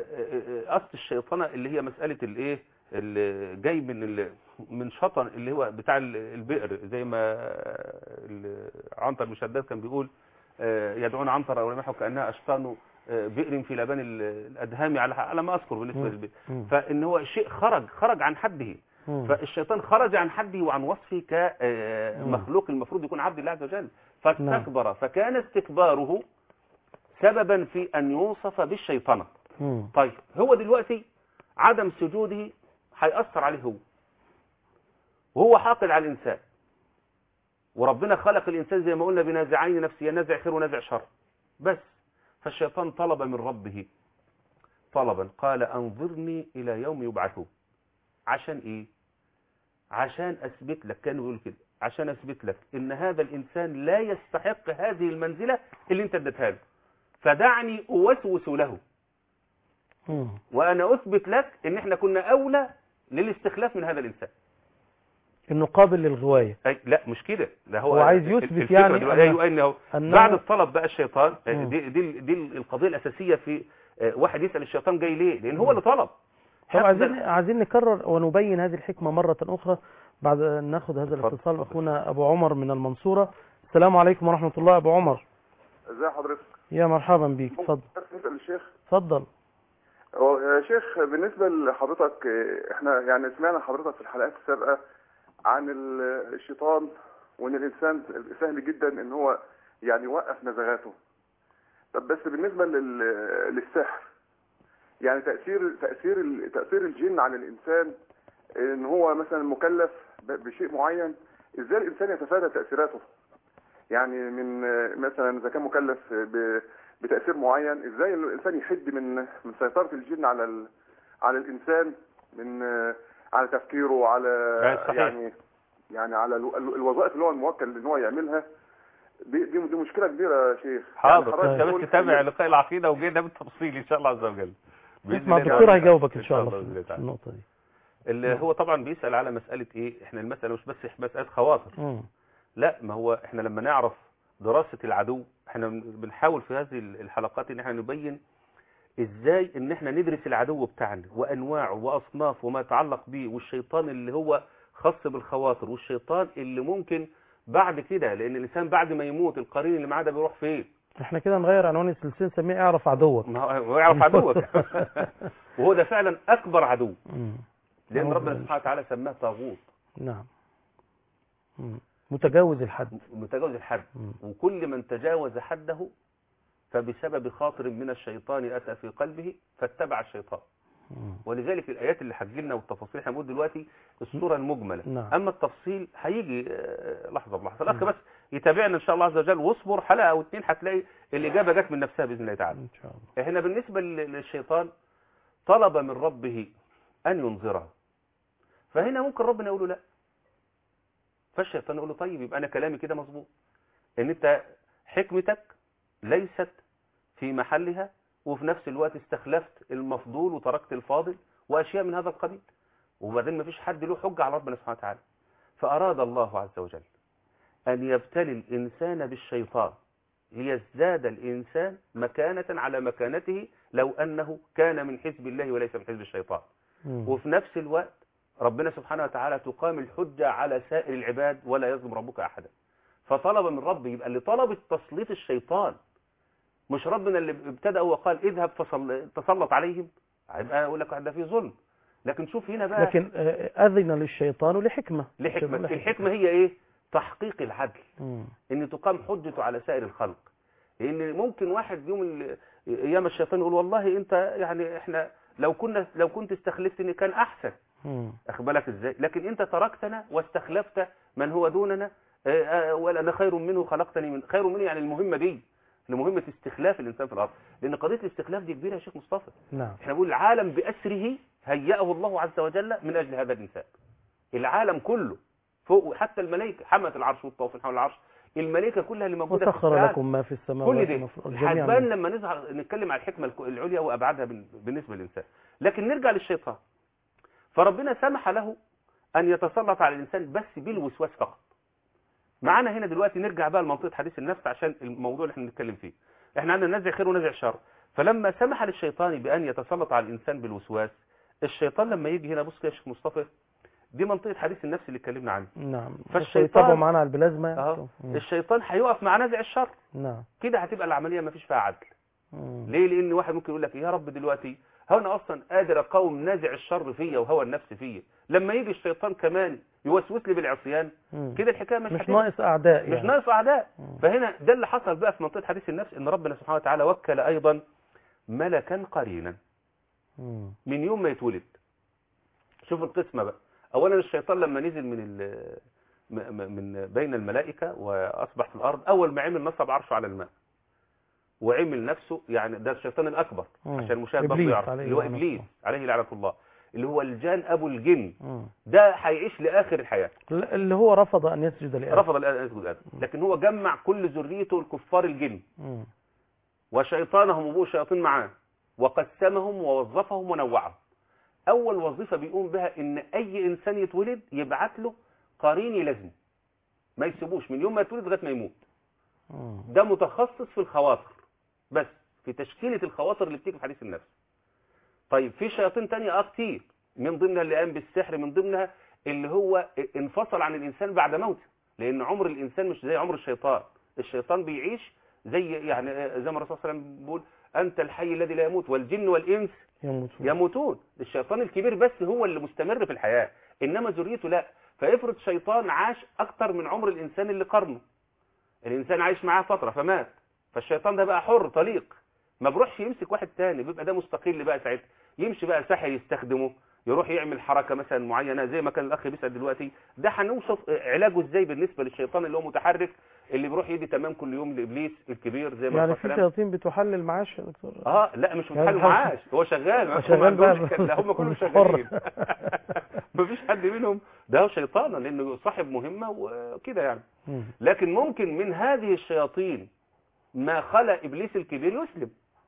أصل الشيطانة اللي هي مسألة الايه اللي جاي من من شطن اللي هو بتاع البئر، زي ما عنتر بن شداد كان بيقول يدعون عنتر او رمحه كأنها أشطان بئر في لبان الأدهام، على على ما أذكر بالنسبة للبئر. فإن هو شيء خرج خرج عن حده. فالشيطان خرج عن حده وعن وصفه كمخلوق المفروض يكون عبد الله عز وجل، فاستكبر، فكان استكباره سببا في أن يوصف بالشيطنة. طيب هو دلوقتي عدم سجوده هيأثر عليه هو، وهو حاقد على الإنسان، وربنا خلق الإنسان زي ما قلنا بنازعين نفسيا، نازع خير ونازع شر بس. فالشيطان طلب من ربه طلبا، قال أنظرني إلى يوم يبعثون. عشان إيه؟ عشان أثبت لك، كان يقول كده، عشان أثبت لك إن هذا الإنسان لا يستحق هذه المنزلة اللي أنت اديتها له، فدعني أوسوس له وأنا أثبت لك إن إحنا كنا أولى للاستخلاف من هذا الإنسان، إنه قابل للغواية. أي لا مش كده، ده هو عايز يثبت يعني أنه, أنه, أنه بعد الطلب بقى الشيطان. مم. دي, دي, دي القضية الأساسية في واحد يسأل الشيطان جاي ليه، لأن هو اللي طلب. طب عايزين عايزين نكرر ونبين هذه الحكمة مرة أخرى بعد أن ناخذ هذا الاتصال. أخونا أبو عمر من المنصورة. السلام عليكم ورحمة الله. أبو عمر ازي حضرتك؟ يا مرحبا بيك، اتفضل. نسأل الشيخ. اتفضل. يا شيخ بالنسبة لحضرتك، احنا يعني سمعنا حضرتك في الحلقات السابقة عن الشيطان، وان الانسان سهل جدا ان هو يعني يوقف نزغاته. طب بس بالنسبة للسحر، يعني تأثير تأثير تأثير الجن على الإنسان، إن هو مثلا مكلف بشيء معين، إزاي الإنسان يتفادى تأثيراته؟ يعني من مثلا إذا كان مكلف بتأثير معين، إزاي الإنسان يحد من من سيطرة الجن على ال... على الإنسان، من على تفكيره، على يعني يعني على الوظائف اللي هو الموكل إن هو يعملها. دي دي مشكلة كبيرة يا شيخ. حاضر، انت بس تتابع لقاء العقيدة وجينا بالتفصيل ان شاء الله عز وجل. اسمع الدكتور هيجاوبك ان شاء الله في النقطة دي. اللي هو طبعا بيسأل على مسألة ايه، احنا المسألة مش بس مسألة خواطر. م. لا، ما هو احنا لما نعرف دراسة العدو، احنا بنحاول في هذه الحلقات ان احنا نبين ازاي ان احنا ندرس العدو بتاعنا وانواعه واصنافه وما يتعلق به، والشيطان اللي هو خاص بالخواطر، والشيطان اللي ممكن بعد كده، لان الانسان بعد ما يموت القرين اللي معاه ده بيروح فين. احنا كده نغير عنوان السلسله نسميه اعرف عدوك. ما هو اعرف عدوك. وهو ده فعلا اكبر عدو، لان ربنا سبحانه وتعالى سماه طاغوت. نعم. متجاوز الحد. متجاوز الحد. مم. وكل من تجاوز حده فبسبب خاطر من الشيطان أتى في قلبه فاتبع الشيطان. مم. ولذلك الآيات اللي هتجيلنا والتفاصيل احنا بنقول دلوقتي الصورة المجملة. نعم. أما التفصيل هيجي آه، لحظة بلحظة. الأخ بس يتابعنا إن شاء الله عز وجل واصبر حلقة أو اتنين هتلاقي الإجابة جت من نفسها بإذن الله تعالى. إن شاء الله. احنا بالنسبة لل- للشيطان طلب من ربه أن ينظره، فهنا ممكن ربنا يقول له لا، فالشيطان يقول له طيب يبقى أنا كلامي كده مظبوط، إن أنت حكمتك ليست في محلها وفي نفس الوقت استخلفت المفضول وتركت الفاضل وأشياء من هذا القبيل، وبعدين ما فيش حد له حجة على ربنا سبحانه وتعالى. فأراد الله عز وجل أن يبتلي الإنسان بالشيطان ليزداد الإنسان مكانة على مكانته لو أنه كان من حزب الله وليس من حزب الشيطان. مم. وفي نفس الوقت ربنا سبحانه وتعالى تقام الحجة على سائر العباد ولا يظلم ربك أحدا. فطلب من ربه، يبقى اللي طلب تسليط الشيطان مش ربنا اللي ابتدأ وقال اذهب فصل تسلط عليهم، هيبقى يقول لك ده في ظلم. لكن شوف هنا بقى لكن آه، أذن للشيطان لحكمة. لحكمة. الحكمة هي ايه؟ تحقيق العدل، مم. ان تقام حجته على سائر الخلق. لان ممكن واحد يوم ال- ايام الشيطان يقول والله انت يعني احنا لو كنا لو كنت استخلفتني كان احسن، مم. اخد بالك ازاي؟ لكن انت تركتنا واستخلفت من هو دوننا، آه، آه، ولا انا خير منه خلقتني من خير منه، يعني المهمة دي لمهمة استخلاف الانسان في الارض. لان قضية الاستخلاف دي كبيرة يا شيخ مصطفى. نعم. احنا بنقول العالم بأسره هيأه الله عز وجل من اجل هذا الانسان. العالم كله فوق، حتى الملائكة حملة العرش والطوافين حول العرش، الملائكة كلها اللي موجودة في وسخر السماء، لكم ما في السماوات كل دي وما في الأرض هتبان جميعا. لما نظهر نتكلم على الحكمة الك- العليا وأبعادها بال- بالنسبة للإنسان. لكن نرجع للشيطان، فربنا سمح له أن يتسلط على الإنسان بس بالوسواس فقط. معانا هنا دلوقتي نرجع بقى لمنطقة حديث النفس عشان الموضوع اللي احنا بنتكلم فيه. احنا عندنا نزع خير ونزع شر، فلما سمح للشيطان بأن يتسلط على الإنسان بالوسواس، الشيطان لما يجي هنا، بص كده يا شيخ مصطفى، دي منطقة حديث النفس اللي اتكلمنا عنه. نعم. فالشيطان- يتابعوا معانا على البلازما. اهو مم. الشيطان هيقف مع نزع الشر، نعم. كده هتبقى العملية ما فيش فيها عدل. مم. ليه؟ لان واحد ممكن يقول لك يا رب دلوقتي هو انا اصلا قادر اقاوم نازع الشر فيا وهوى النفس فيا، لما يجي الشيطان كمان يوسوس لي بالعصيان، مم. كده الحكايه مش مش هتبقى- ناقص أعداء مش يعني. ناقص اعداء. مم. فهنا ده اللي حصل بقى في منطقه حديث النفس، ان ربنا سبحانه وتعالى وكل ايضا ملكا قرينا مم. من يوم ما يتولد. شوف القسمه بقى. اولا الشيطان لما نزل من ال م- م- من بين الملائكه واصبح في الارض، اول ما عمل نصب عرشه على الماء وعمل نفسه، يعني ده الشيطان الاكبر مم. عشان المشاهد برضه إبليس يعرف، عليه اللي هو لعنة ابليس الله. عليه لعنه الله، اللي هو الجان ابو الجن، مم. ده هيعيش لاخر الحياه. اللي هو رفض أن يسجد لآدم. رفض الآن أن يسجد آدم، لكن هو جمع كل ذريته الكفار الجن مم. وشيطانهم وابوه شياطين معاه، وقسمهم ووظفهم ونوعهم. اول وظيفه بيقوم بها ان اي انسان يتولد يبعت له قرين يلازمه، ما يسيبوش من يوم ما يتولد لغايه ما يموت. مم. ده متخصص في الخواطر، بس في تشكيله الخواطر اللي بتيجي في حديث النفس. طيب في شياطين تانية اه كتير، من ضمنها اللي قام بالسحر، من ضمنها اللي هو انفصل عن الانسان بعد موته، لان عمر الانسان مش زي عمر الشيطان. الشيطان بيعيش زي يعني زي ما الرسول صلى الله عليه وسلم بيقول انت الحي الذي لا يموت والجن والانس يموتون. يموتون. الشيطان الكبير بس هو اللي مستمر في الحياة، انما ذريته لا. فافرض شيطان عاش اكتر من عمر الانسان اللي قرنه، الانسان عايش معاه فترة فمات، فالشيطان ده بقى حر طليق، ما بروحش يمسك واحد تاني، بيبقى ده مستقل بقى ساعتها، يمشي بقى ساحر يستخدمه، يروح يعمل حركة مثلا معينة زي ما كان الاخ بيسأل دلوقتي. ده هنوصف علاجه ازاي بالنسبة للشيطان اللي هو متحرك، اللي بيروح يدي تمام كل يوم لابليس الكبير زي ما يعني الرسول في صلى الله شياطين بتحلل معاش يا دكتور؟ اه لا مش يعني بتحل الحمد- معاش، هو شغال، هو هم شغال ما عندهمش بقى. ك- لا هم كلهم مش شغالين. حر. مفيش حد منهم ده هو شيطان، لانه صاحب مهمة وكده يعني. مم. لكن ممكن من هذه الشياطين ما خلى ابليس الكبير يسلم،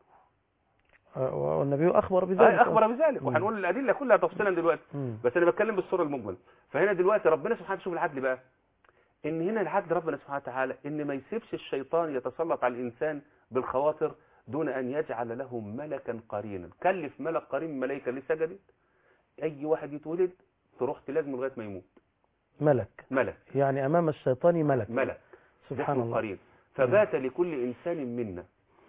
آه، والنبي أخبر بذلك. آه اخبر بذلك، مم. وهنقول الادله كلها تفصيلا دلوقتي، مم. بس انا بتكلم بالصوره المجمله. فهنا دلوقتي ربنا سبحانه شوف العدل بقى، ان هنا العدل ربنا سبحانه وتعالى ان ما يسيبش الشيطان يتسلط على الانسان بالخواطر دون ان يجعل له ملكا قرينا. كلف ملك قرين من الملائكه اللي سجدت، اي واحد يتولد تروح تلازمه لغايه ما يموت. ملك، ملك يعني أمام الشيطان ملك. ملك سبحان اسمه الله. قرين. فبات لكل انسان منا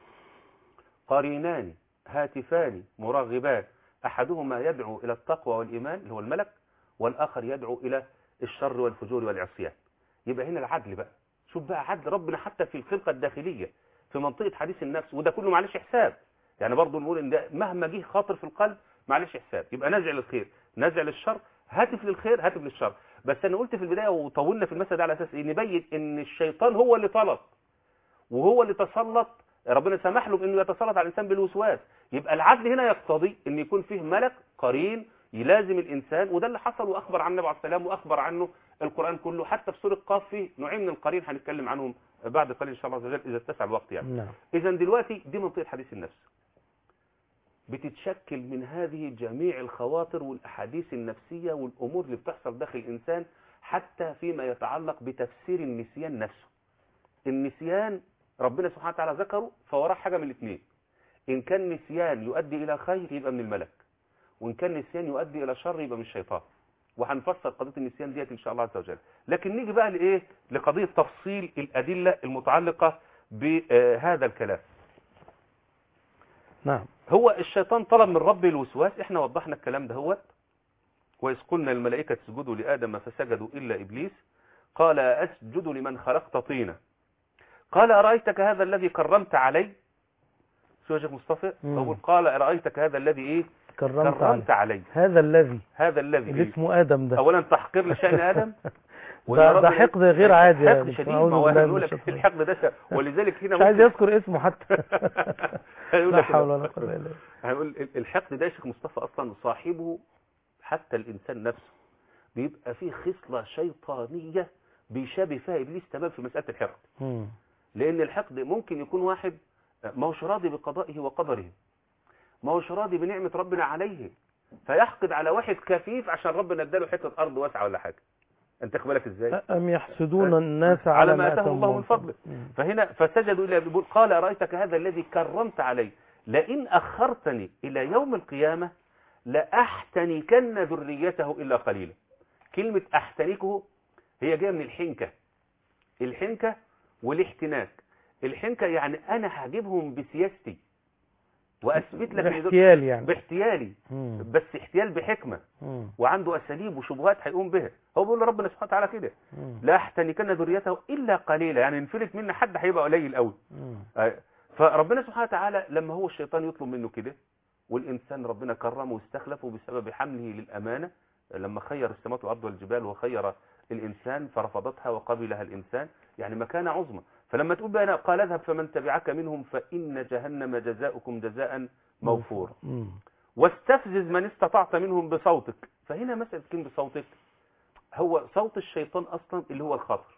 قرينان هاتفان مراغبان، احدهما يدعو الى التقوى والايمان اللي هو الملك، والاخر يدعو الى الشر والفجور والعصيان. يبقى هنا العدل بقى. شوف بقى عدل ربنا حتى في الخلقة الداخلية في منطقة حديث النفس، وده كله معلش حساب. يعني برضه نقول ان ده مهما جه خاطر في القلب معلش حساب، يبقى نزع للخير نزع للشر، هاتف للخير هاتف للشر. بس انا قلت في البداية وطولنا في المسألة ده على اساس ايه؟ نبين ان الشيطان هو اللي طلب وهو اللي تسلط، ربنا سمح له انه يتسلط على الانسان بالوسواس. يبقى العدل هنا يقتضي ان يكون فيه ملك قرين يلازم الانسان، وده اللي حصل واخبر عن النبي عليه السلام واخبر عنه القرآن كله. حتى في سورة قاف فيه نوعين من القرين هنتكلم عنهم بعد قليل ان شاء الله عز وجل اذا اتسع الوقت يعني. نعم. اذا دلوقتي دي منطقة حديث النفس بتتشكل من هذه جميع الخواطر والاحاديث النفسية والامور اللي بتحصل داخل الانسان، حتى فيما يتعلق بتفسير النسيان نفسه. النسيان ربنا سبحانه وتعالى ذكره فوراه حاجة من الاثنين، ان كان نسيان يؤدي الى خير يبقى من الملك، وان كان نسيان يؤدي الى شر يبقى من الشيطان. وهنفسر قضية النسيان ديت ان شاء الله عز وجل. لكن نيجي بقى لايه؟ لقضية تفصيل الادلة المتعلقة بهذا الكلام. نعم. هو الشيطان طلب من ربه الوسواس، احنا وضحنا الكلام ده هو. وإذ قلنا للملائكة اسجدوا لآدم فسجدوا إلا إبليس قال أسجد لمن خلقت طينا قال أرأيتك هذا الذي كرمت علي. شو يا شيخ مصطفى؟ أقول قال أرأيتك هذا الذي إيه كرمت, كرمت علي. علي هذا الذي هذا الذي اللي إيه؟ اسمه آدم ده. أولا تحقير لشأن آدم ده, ده حقد غير عادي. حقد شديد. ما هو هنقول لك الحقد ده، ولذلك هنا مش عايز يذكر اسمه حتى. لا حول ولا قوة الا بالله. هنقول الحقد ده يا شيخ مصطفى أصلا صاحبه حتى الإنسان نفسه بيبقى فيه خصلة شيطانية بيشابه فيها إبليس تمام في مسألة الحقد. مم. لأن الحقد ممكن يكون واحد ما هوش راضي بقضائه وقدره، ما هوش راضي بنعمة ربنا عليه، فيحقد على واحد كفيف عشان ربنا اداله حتة أرض واسعة ولا حاجة. أنت بالك إزاي؟ أم يحسدون الناس على, على ما آتاهم الله من فضله. فهنا فسجدوا إلى بيقول قال أرأيتك هذا الذي كرمت علي لئن أخرتني إلى يوم القيامة لأحتنكن ذريته إلا قليلا. كلمة أحتنكه هي جاية من الحنكة. الحنكة والاحتناك. الحنكة يعني أنا هجيبهم بسياستي وأثبت لك باحتيال يعني باحتيالي مم. بس احتيال بحكمة مم. وعنده أساليب وشبهات هيقوم بها. هو بيقول لربنا سبحانه وتعالى كده لا أحتنكن ذريته إلا قليلا، يعني انفلت منا حد هيبقى قليل قوي. فربنا سبحانه وتعالى لما هو الشيطان يطلب منه كده والإنسان ربنا كرمه واستخلفه بسبب حمله للأمانة، لما خير السماوات والأرض والجبال وخير الإنسان فرفضتها وقبلها الإنسان، يعني مكانة عظمى. فلما تقول بقى قال اذهب فمن تبعك منهم فإن جهنم جزاؤكم جزاء موفورا واستفزز من استطعت منهم بصوتك. فهنا مسألة كلمة بصوتك هو صوت الشيطان أصلا اللي هو الخطر.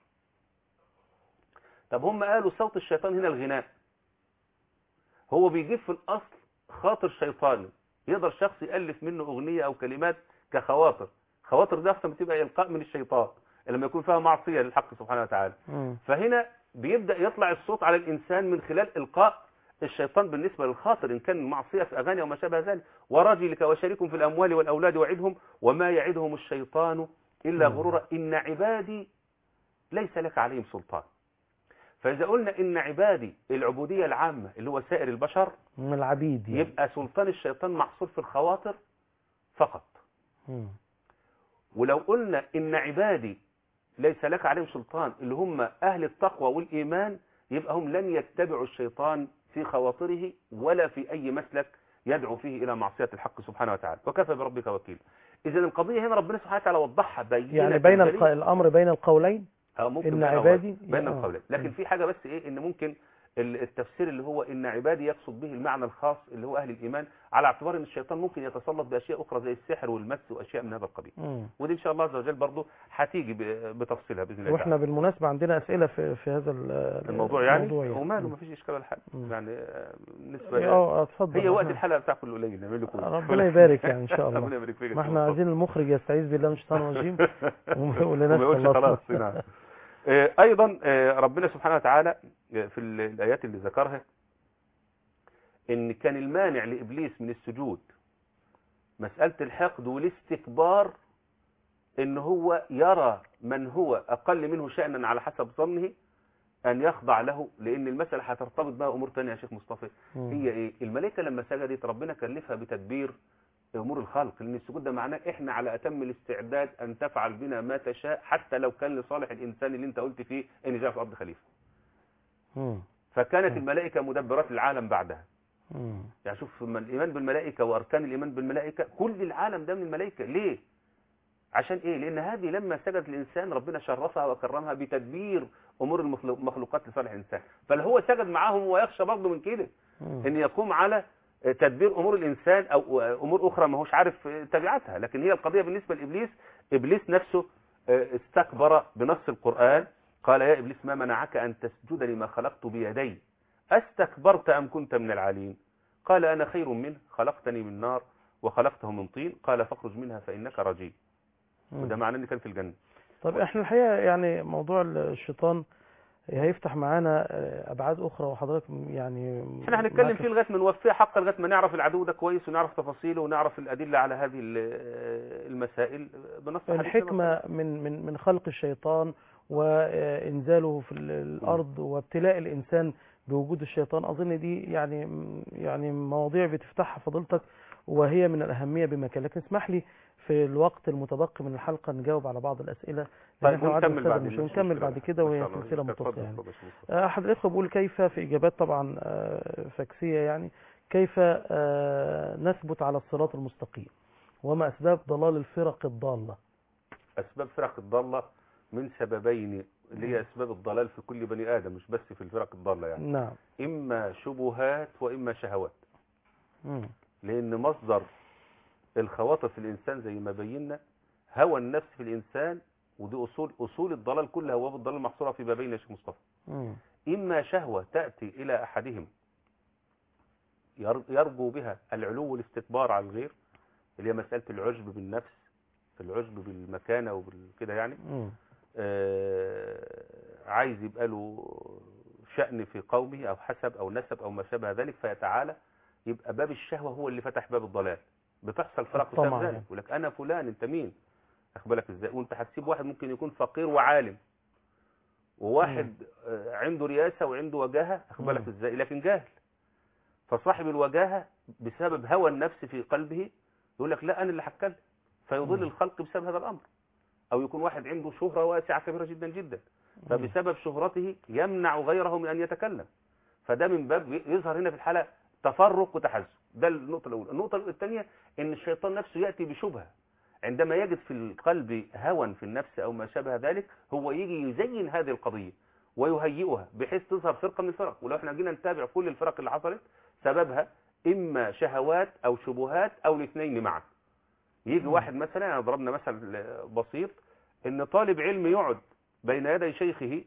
طب هم قالوا صوت الشيطان هنا الغناء، هو بيجيب في الأصل خاطر شيطاني يقدر شخص يألف منه أغنية أو كلمات كخواطر. خواطر ده أصلا بتبقى إلقاء من الشيطان لما يكون فيها معصية للحق سبحانه وتعالى. فهنا بيبدأ يطلع الصوت على الإنسان من خلال إلقاء الشيطان بالنسبة للخاطر، إن كان معصية في أغاني وما شابه ذلك. وراجلك وشاركهم في الأموال والأولاد وعدهم وما يعدهم الشيطان إلا غرورا إن عبادي ليس لك عليهم سلطان. فإذا قلنا إن عبادي العبودية العامة اللي هو سائر البشر من العبيد يعني. يبقى سلطان الشيطان محصور في الخواطر فقط. مم. ولو قلنا إن عبادي ليس لك عليهم سلطان اللي هم أهل التقوى والإيمان، يبقى هم لن يتبعوا الشيطان في خواطره ولا في أي مسلك يدعو فيه إلى معصية الحق سبحانه وتعالى، وكفى بربك وكيل. إذا القضية هنا ربنا سبحانه وتعالى وضحها بين يعني بين الق... الأمر بين القولين أو ممكن إن عبادي بين القولين. لكن في حاجة بس إيه، إن ممكن التفسير اللي هو إن عبادي يقصد به المعنى الخاص اللي هو أهل الإيمان، على اعتبار إن الشيطان ممكن يتسلط بأشياء أخرى زي السحر والمس وأشياء من هذا القبيل. ودي إن شاء الله عز وجل برضه هتيجي بتفصيلها بإذن الله. وإحنا بالمناسبة عندنا أسئلة في في هذا الموضوع يعني, يعني. وماله ما فيش إشكال ولا حاجة يعني بالنسبة اه اتفضل. هي وقت الحلقة بتاع كل قليل نعمل لكم ربنا يبارك يعني إن شاء الله. ربنا يبارك فيك. ما إحنا عايزين المخرج يستعيذ بالله من الشيطان الرجيم وما يقولش خلاص. نعم. أيضا ربنا سبحانه وتعالى في الآيات اللي ذكرها إن كان المانع لإبليس من السجود مسألة الحقد والاستكبار، إن هو يرى من هو أقل منه شأنا على حسب ظنه أن يخضع له، لأن المسألة هترتبط بها أمور تانية يا شيخ مصطفى. هي إيه؟ الملائكة لما سجدت ربنا كلفها بتدبير امور الخلق، لان السجود ده معناه احنا على اتم الاستعداد ان تفعل بنا ما تشاء، حتى لو كان لصالح الانسان اللي انت قلت فيه ان جاء في الارض خليفه. مم. فكانت مم. الملائكه مدبرات العالم بعدها. مم. يعني شوف من الايمان بالملائكه واركان الايمان بالملائكه، كل العالم ده من الملائكه. ليه؟ عشان ايه؟ لان هذه لما سجدت الانسان ربنا شرفها وكرمها بتدبير امور المخلوقات لصالح الانسان، فهو سجد معاهم ويخشى برضه من كده مم. ان يقوم على تدبير امور الانسان او امور اخرى ما هوش عارف تبعاتها. لكن هي القضيه بالنسبه لابليس، ابليس نفسه استكبر بنص القران، قال يا ابليس ما منعك ان تسجد لما خلقت بيدي استكبرت ام كنت من العالين؟ قال انا خير منه خلقتني من نار وخلقته من طين قال فاخرج منها فانك رجيم. وده معناه ان كان في الجنه. طب احنا الحقيقه يعني موضوع الشيطان هيفتح معانا ابعاد اخرى، وحضرتك يعني احنا هنتكلم فيه لغايه ما نوفيه حقه، لغايه ما نعرف العدو ده كويس ونعرف تفاصيله ونعرف الادله على هذه المسائل بنص الحكمه من من من خلق الشيطان وانزاله في الارض وابتلاء الانسان بوجود الشيطان. اظن دي يعني يعني مواضيع بتفتحها فضيلتك وهي من الاهميه بمكان. لكن اسمح لي في الوقت المتبقي من الحلقه نجاوب على بعض الاسئله. طيب ونكمل بعد مش ونكمل بعد كده وهي سلسله متصله. يعني احد الاخوه بيقول كيف، في اجابات طبعا فاكسيه يعني، كيف نثبت على الصراط المستقيم وما اسباب ضلال الفرق الضاله؟ اسباب فرق الضاله من سببين اللي هي اسباب الضلال في كل بني ادم، مش بس في الفرق الضاله يعني. نعم. اما شبهات واما شهوات. مم. لان مصدر الخواطر في الانسان زي ما بينا هوى النفس في الانسان، ودي اصول اصول الضلال كلها، وابواب الضلال محصوره في بابين يا شيخ مصطفى. مم. اما شهوه تاتي الى احدهم يرجو بها العلو والاستكبار على الغير، اللي هي مساله العجب بالنفس، العجب بالمكانه وبالكده يعني. مم. آه عايز يبقى له شأن في قومه او حسب او نسب او ما شابه ذلك، فيتعالى يبقى باب الشهوه هو اللي فتح باب الضلال. بتحصل فرق بسبب ذلك، يقول لك انا فلان انت مين؟ اخد بالك ازاي؟ وانت هتسيب واحد ممكن يكون فقير وعالم، وواحد آه عنده رياسه وعنده وجاهه، اخد بالك ازاي؟ لكن جاهل. فصاحب الوجاهه بسبب هوى النفس في قلبه يقول لك لا انا اللي هتكلم، فيضل الخلق بسبب هذا الامر. او يكون واحد عنده شهره واسعه كبيره جدا جدا، فبسبب شهرته يمنع غيره من ان يتكلم. فده من باب يظهر هنا في الحاله تفرق وتحزب. ده النقطه الاولى. النقطه الثانيه ان الشيطان نفسه ياتي بشبهه، عندما يجد في القلب هوى في النفس او ما شابه ذلك هو يجي يزين هذه القضيه ويهيئها بحيث تظهر فرقه من الفرق. ولو احنا جينا نتابع كل الفرق اللي حصلت سببها اما شهوات او شبهات او الاثنين معا. يجي واحد مثلا، يعني ضربنا مثل بسيط، ان طالب علم يقعد بين يدي شيخه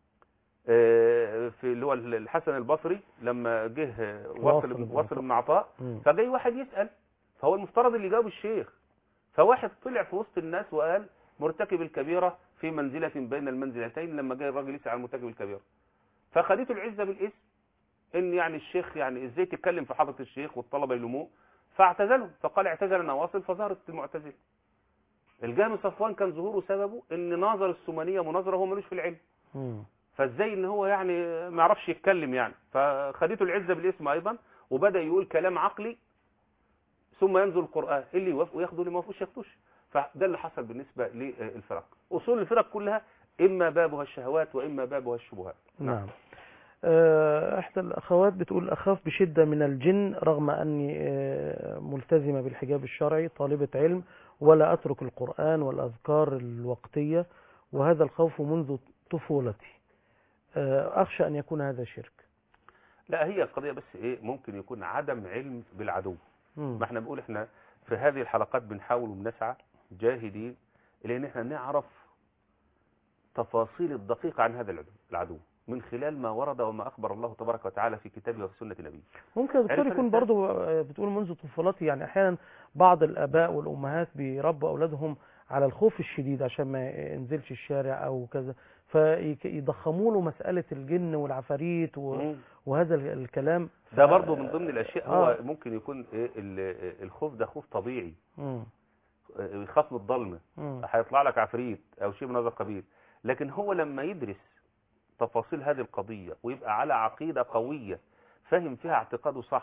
في اللي هو الحسن البصري لما جه وصل وصل بن عطاء، فجاي واحد يسأل، فهو المفترض اللي يجاوب الشيخ، فواحد طلع في وسط الناس وقال مرتكب الكبيرة في منزلة بين المنزلتين، لما جاي الراجل يسأل عن مرتكب الكبيرة فخدته العزة بالاسم ان يعني الشيخ يعني ازاي تتكلم في حضرة الشيخ والطلبة يلوموه، فاعتزلهم، فقال اعتزلنا واصل، فظهرت المعتزله. الجهم صفوان كان ظهوره سببه ان ناظر السمانية مناظرة هو ملوش في العلم، فازاي ان هو يعني ما يعرفش يتكلم يعني، فخدته العزة بالاسم ايضا وبدأ يقول كلام عقلي، ثم ينزل القرآن اللي يوافق وياخده اللي ما يوافقش ياخدوش. فده اللي حصل بالنسبة للفرق. اصول الفرق كلها اما بابها الشهوات واما بابها الشبهات. نعم. احدى الاخوات بتقول اخاف بشدة من الجن رغم اني ملتزمة بالحجاب الشرعي، طالبة علم، ولا اترك القرآن والاذكار الوقتية، وهذا الخوف منذ طفولتي، اخشى ان يكون هذا شرك. لا، هي القضية بس ايه، ممكن يكون عدم علم بالعدو. مم. ما احنا بنقول احنا في هذه الحلقات بنحاول وبنسعى جاهدين الى ان احنا نعرف تفاصيل الدقيقة عن هذا العدو من خلال ما ورد وما اخبر الله تبارك وتعالى في كتابه وفي سنة نبيه. ممكن يا دكتور يكون برضه بتقول منذ طفولتي، يعني احيانا بعض الاباء والامهات بيربوا اولادهم على الخوف الشديد عشان ما ينزلش الشارع او كذا، فيضخموا له مسألة الجن والعفاريت و... وهذا الكلام. ف... ده برضه من ضمن الاشياء. آه. هو ممكن يكون ايه الخوف ده خوف طبيعي، يخاف من الظلمه، هيطلع لك عفريت او شيء من هذا القبيل، لكن هو لما يدرس تفاصيل هذه القضية ويبقى على عقيدة قوية فهم فيها اعتقاده صح،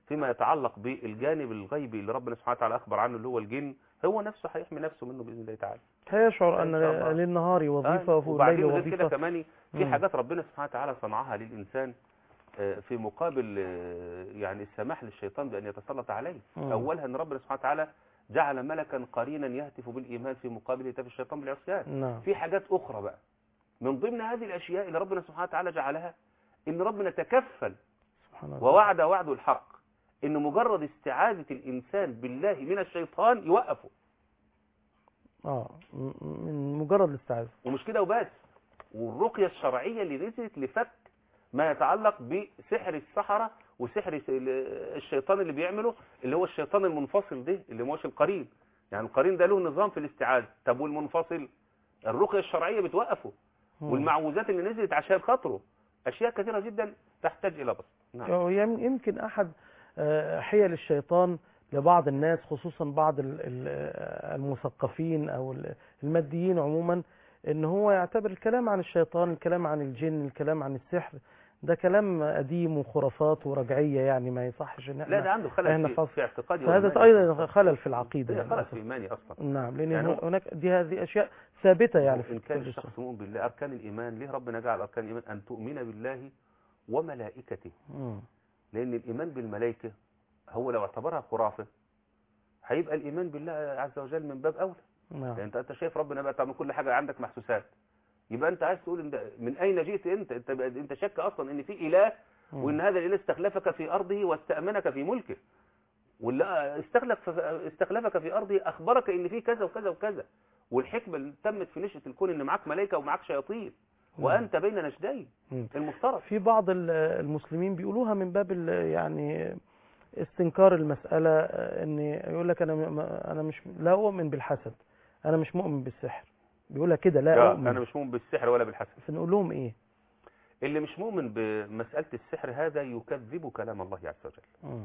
فيما يتعلق بالجانب الغيبي اللي ربنا سبحانه وتعالى أخبر عنه اللي هو الجن، هو نفسه هيحمي نفسه منه بإذن الله تعالى. هيشعر أن إن شاء الله. للنهار وظيفة آه. وفي وبعدين الليل غير كده وظيفة. كمان في مم. حاجات ربنا سبحانه وتعالى صنعها للإنسان آه، في مقابل آه، يعني السماح للشيطان بأن يتسلط عليه. مم. أولها أن ربنا سبحانه وتعالى جعل ملكا قرينا يهتف بالإيمان في مقابل هتاف الشيطان بالعصيان. نعم. في حاجات أخرى بقى من ضمن هذه الأشياء اللي ربنا سبحانه وتعالى جعلها إن ربنا تكفل سبحان الله. ووعد وعده الحق إن مجرد استعاذة الإنسان بالله من الشيطان يوقفه. اه م- من مجرد الاستعاذة. ومش كده وبس، والرقية الشرعية اللي نزلت لفك ما يتعلق بسحر السحرة وسحر س- الشيطان اللي بيعمله اللي هو الشيطان المنفصل ده اللي مش القرين. يعني القرين ده له نظام في الاستعاذة، طب والمنفصل الرقية الشرعية بتوقفه، مم. والمعوذات اللي نزلت عشان خاطره، أشياء كثيرة جدا تحتاج إلى بسط. نعم. يعني يمكن أحد آه، حيل الشيطان لبعض الناس خصوصا بعض ال- ال- المثقفين أو ال- الماديين عموما إن هو يعتبر الكلام عن الشيطان، الكلام عن الجن، الكلام عن السحر ده كلام قديم وخرافات ورجعية، يعني ما يصحش إن لا احنا ده عنده إحنا خلل في, فصل. في اعتقادي فهذا وإيماني. أيضا خلل في العقيدة هي يعني خلل أصلاً. في إيماني أصلا. نعم، لأن يعني هو- هناك دي هذه أشياء ثابتة يعني في إن كان كل الشخص مؤمن بالله أركان الإيمان، ليه ربنا جعل أركان الإيمان أن تؤمن بالله وملائكته؟ مم. لأن الإيمان بالملائكة هو لو اعتبرها خرافة هيبقى الإيمان بالله عز وجل من باب أولى. نعم. لأن أنت أنت شايف ربنا بقى تعمل كل حاجة عندك محسوسات، يبقى أنت عايز تقول إن ده من أين جئت أنت؟ أنت بقى أنت شك أصلا إن في إله مم. وإن هذا الإله استخلفك في أرضه واستأمنك في ملكه، ولا استخلف استخلفك في أرضه أخبرك إن في كذا وكذا وكذا، والحكمة اللي تمت في نشأة الكون إن معاك ملائكة ومعاك شياطين وأنت بين نجدين. مم. المفترض في بعض ال- المسلمين بيقولوها من باب ال- يعني استنكار المسألة، آه، ان يقول لك انا م- انا مش لا اؤمن بالحسد، انا مش مؤمن بالسحر، بيقولها كده لا لا، اؤمن. أنا مش مؤمن بالسحر ولا بالحسد. فنقول لهم ايه؟ اللي مش مؤمن بمسألة السحر هذا يكذب كلام الله عز وجل، مم.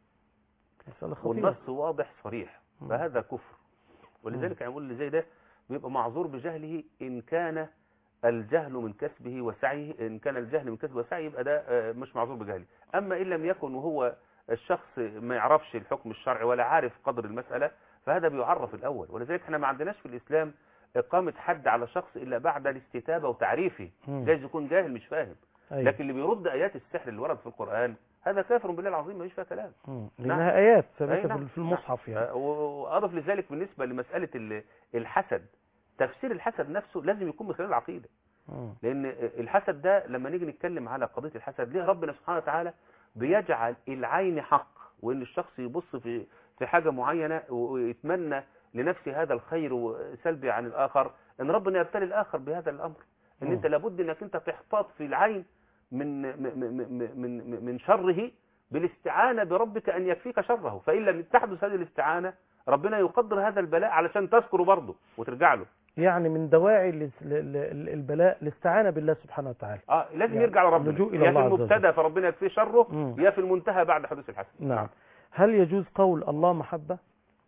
مسألة خطيرة. والنص واضح صريح، مم. فهذا كفر. ولذلك يعني نقول اللي زي ده بيبقى معذور بجهله إن كان الجهل من كسبه وسعيه، إن كان الجهل من كسبه وسعيه يبقى ده آه، مش معذور بجهله. أما إن لم يكن وهو الشخص ما يعرفش الحكم الشرعي ولا عارف قدر المسألة فهذا بيعرف الأول. ولذلك احنا ما عندناش في الإسلام إقامة حد على شخص إلا بعد الاستتابة وتعريفه. مم. جايز يكون جاهل مش فاهم، أيوة. لكن اللي بيرد آيات السحر اللي ورد في القرآن هذا كافر بالله العظيم، مفيش فيها كلام. مم. نعم. لأنها آيات أي ثابتة نعم. في المصحف يعني. آه، وأضف لذلك بالنسبة لمسألة ال- الحسد، تفسير الحسد نفسه لازم يكون من خلال العقيدة. مم. لأن الحسد ده لما نيجي نتكلم على قضية الحسد ليه ربنا سبحانه وتعالى بيجعل العين حق، وإن الشخص يبص في في حاجة معينة ويتمنى لنفسه هذا الخير وسلبي عن الآخر، إن ربنا يبتلي الآخر بهذا الأمر. إن مم. أنت لابد إنك أنت تحتاط في العين من من من من, من شره بالاستعانة بربك أن يكفيك شره، فإن لم تحدث هذه الاستعانة ربنا يقدر هذا البلاء علشان تذكره برضه وترجع له. يعني من دواعي ال- ال- ال- البلاء الاستعانة بالله سبحانه وتعالى. اه لازم يعني يرجع لربنا، اللجوء إلى يا الله في عز وجل. المبتدا فربنا يكفيه شره، مم. يا في المنتهى بعد حدوث الحسد. نعم. هل يجوز قول الله محبة؟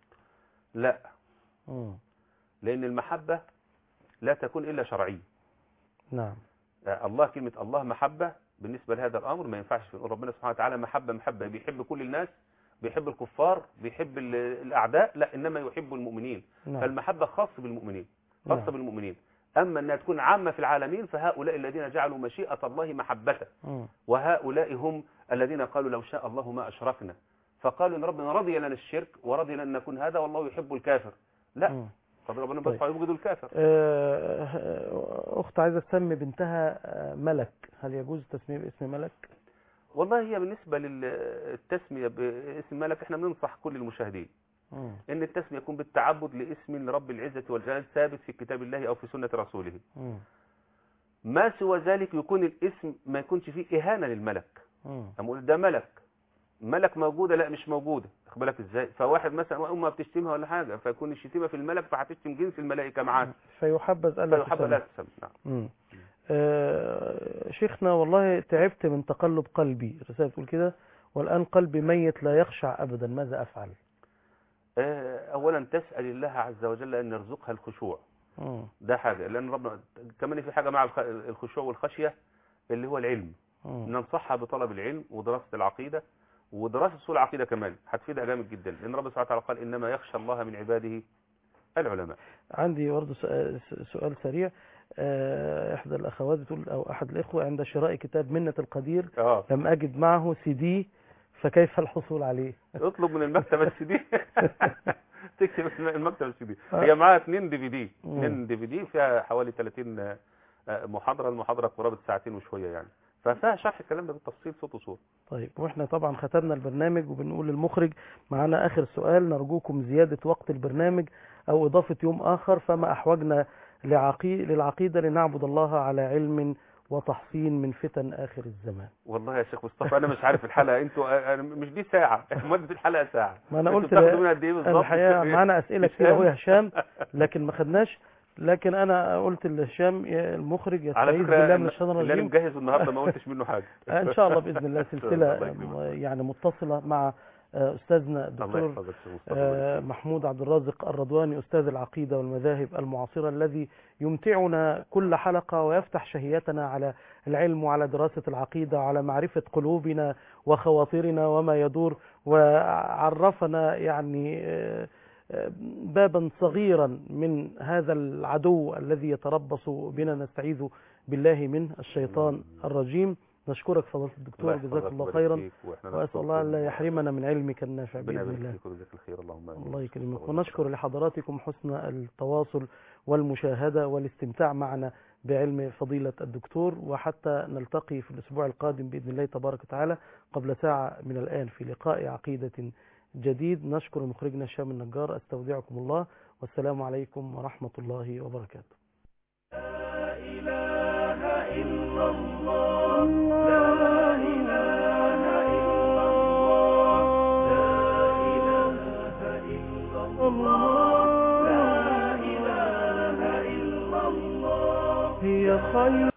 لا، مم. لأن المحبة لا تكون إلا شرعية. نعم. آه، الله كلمة الله محبة بالنسبة لهذا الأمر ما ينفعش نقول ربنا سبحانه وتعالى محبة محبة بيحب كل الناس، بيحب الكفار، بيحب ال- الأعداء، لا إنما يحب المؤمنين. نعم. فالمحبة خاصة بالمؤمنين، خاصة نعم. بالمؤمنين. أما أنها تكون عامة في العالمين فهؤلاء الذين جعلوا مشيئة الله محبة، مم. وهؤلاء هم الذين قالوا لو شاء الله ما أشركنا، فقالوا إن ربنا رضي لنا الشرك ورضي لنا أن نكون هذا والله يحب الكافر. لا، مم. طب ربنا طيب. بس يبغض الكافر. آه، أخت عايزة تسمي بنتها آه، ملك، هل يجوز تسميه باسم ملك؟ والله هي بالنسبة للتسمية باسم ملك احنا بننصح كل المشاهدين مم. ان التسمية يكون بالتعبد لاسم لرب العزة والجلال ثابت في كتاب الله او في سنة رسوله. مم. ما سوى ذلك يكون الاسم ما يكونش فيه اهانة للملك. مم. اقول ده ملك، ملك موجودة، لا مش موجودة، اخد بالك ازاي؟ فواحد مثلا امها بتشتمها ولا حاجة فيكون الشتيمة في الملك فهتشتم جنس الملائكة معاه، فيحبذ ألا فيحب تسمى. لا تسمى. نعم. مم. آه، شيخنا والله تعبت من تقلب قلبي، الرسالة تقول كده، والآن قلبي ميت لا يخشع أبدا، ماذا أفعل؟ آه، اولا تسأل الله عز وجل ان يرزقها الخشوع، مم. ده حاجة، لأن ربنا كمان في حاجة مع الخ- الخشوع والخشية اللي هو العلم، مم. ننصحها بطلب العلم ودراسة العقيدة ودراسة أصول العقيدة كمان هتفيدها جامد جدا، لأن ربنا سبحانه وتعالى قال إنما يخشى الله من عباده العلماء. عندي برضه سؤال سؤال سريع. آه، إحدى الأخوات بتقول أو أحد الإخوة عند شراء كتاب منة القدير اه لم أجد معه سي دي، فكيف الحصول عليه؟ اطلب من المكتبة السي دي. تكتب المكتبة السي دي. هي معاها اثنين دي في دي، اثنين دي في دي فيها حوالي ثلاثين محاضرة، المحاضرة قرابة ساعتين وشوية يعني، ففيها شرح الكلام ده بالتفصيل صوت وصورة. طيب، واحنا طبعا ختمنا البرنامج وبنقول للمخرج معنا آخر سؤال، نرجوكم زيادة وقت البرنامج أو إضافة يوم آخر، فما أحوجنا لعقي... للعقيدة لنعبد الله على علم وتحصين من فتن آخر الزمان. والله يا شيخ مصطفى أنا مش عارف الحلقة، أنتوا مش دي ساعة، مدة الحلقة ساعة. ما أنا قلت لا قد إيه بالظبط؟ الحقيقة معنا أسئلة كتير أهو يا هشام، لكن ما خدناش. لكن أنا قلت لهشام المخرج يستعيذ بالله من الشيطان الرجيم. اللي أنا مجهز النهارده ما قلتش منه حاجة. إن شاء الله بإذن الله سلسلة يعني متصلة مع أستاذنا الدكتور محمود عبد الرازق الرضواني، أستاذ العقيدة والمذاهب المعاصرة، الذي يمتعنا كل حلقة ويفتح شهيتنا على العلم وعلى دراسة العقيدة وعلى معرفة قلوبنا وخواطرنا وما يدور، وعرفنا يعني بابا صغيرا من هذا العدو الذي يتربص بنا، نستعيذ بالله من الشيطان الرجيم. نشكرك فضيلة الدكتور، جزاك الله خيرا، وأسأل الله أن لا يحرمنا من علمك النافع بإذن الله. الله يكرمك. ونشكر لحضراتكم حسن التواصل والمشاهدة والاستمتاع معنا بعلم فضيلة الدكتور، وحتى نلتقي في الأسبوع القادم بإذن الله تبارك وتعالى قبل ساعة من الآن في لقاء عقيدة جديد. نشكر مخرجنا هشام النجار. أستودعكم الله والسلام عليكم ورحمة الله وبركاته. لا إله إلا الله. لا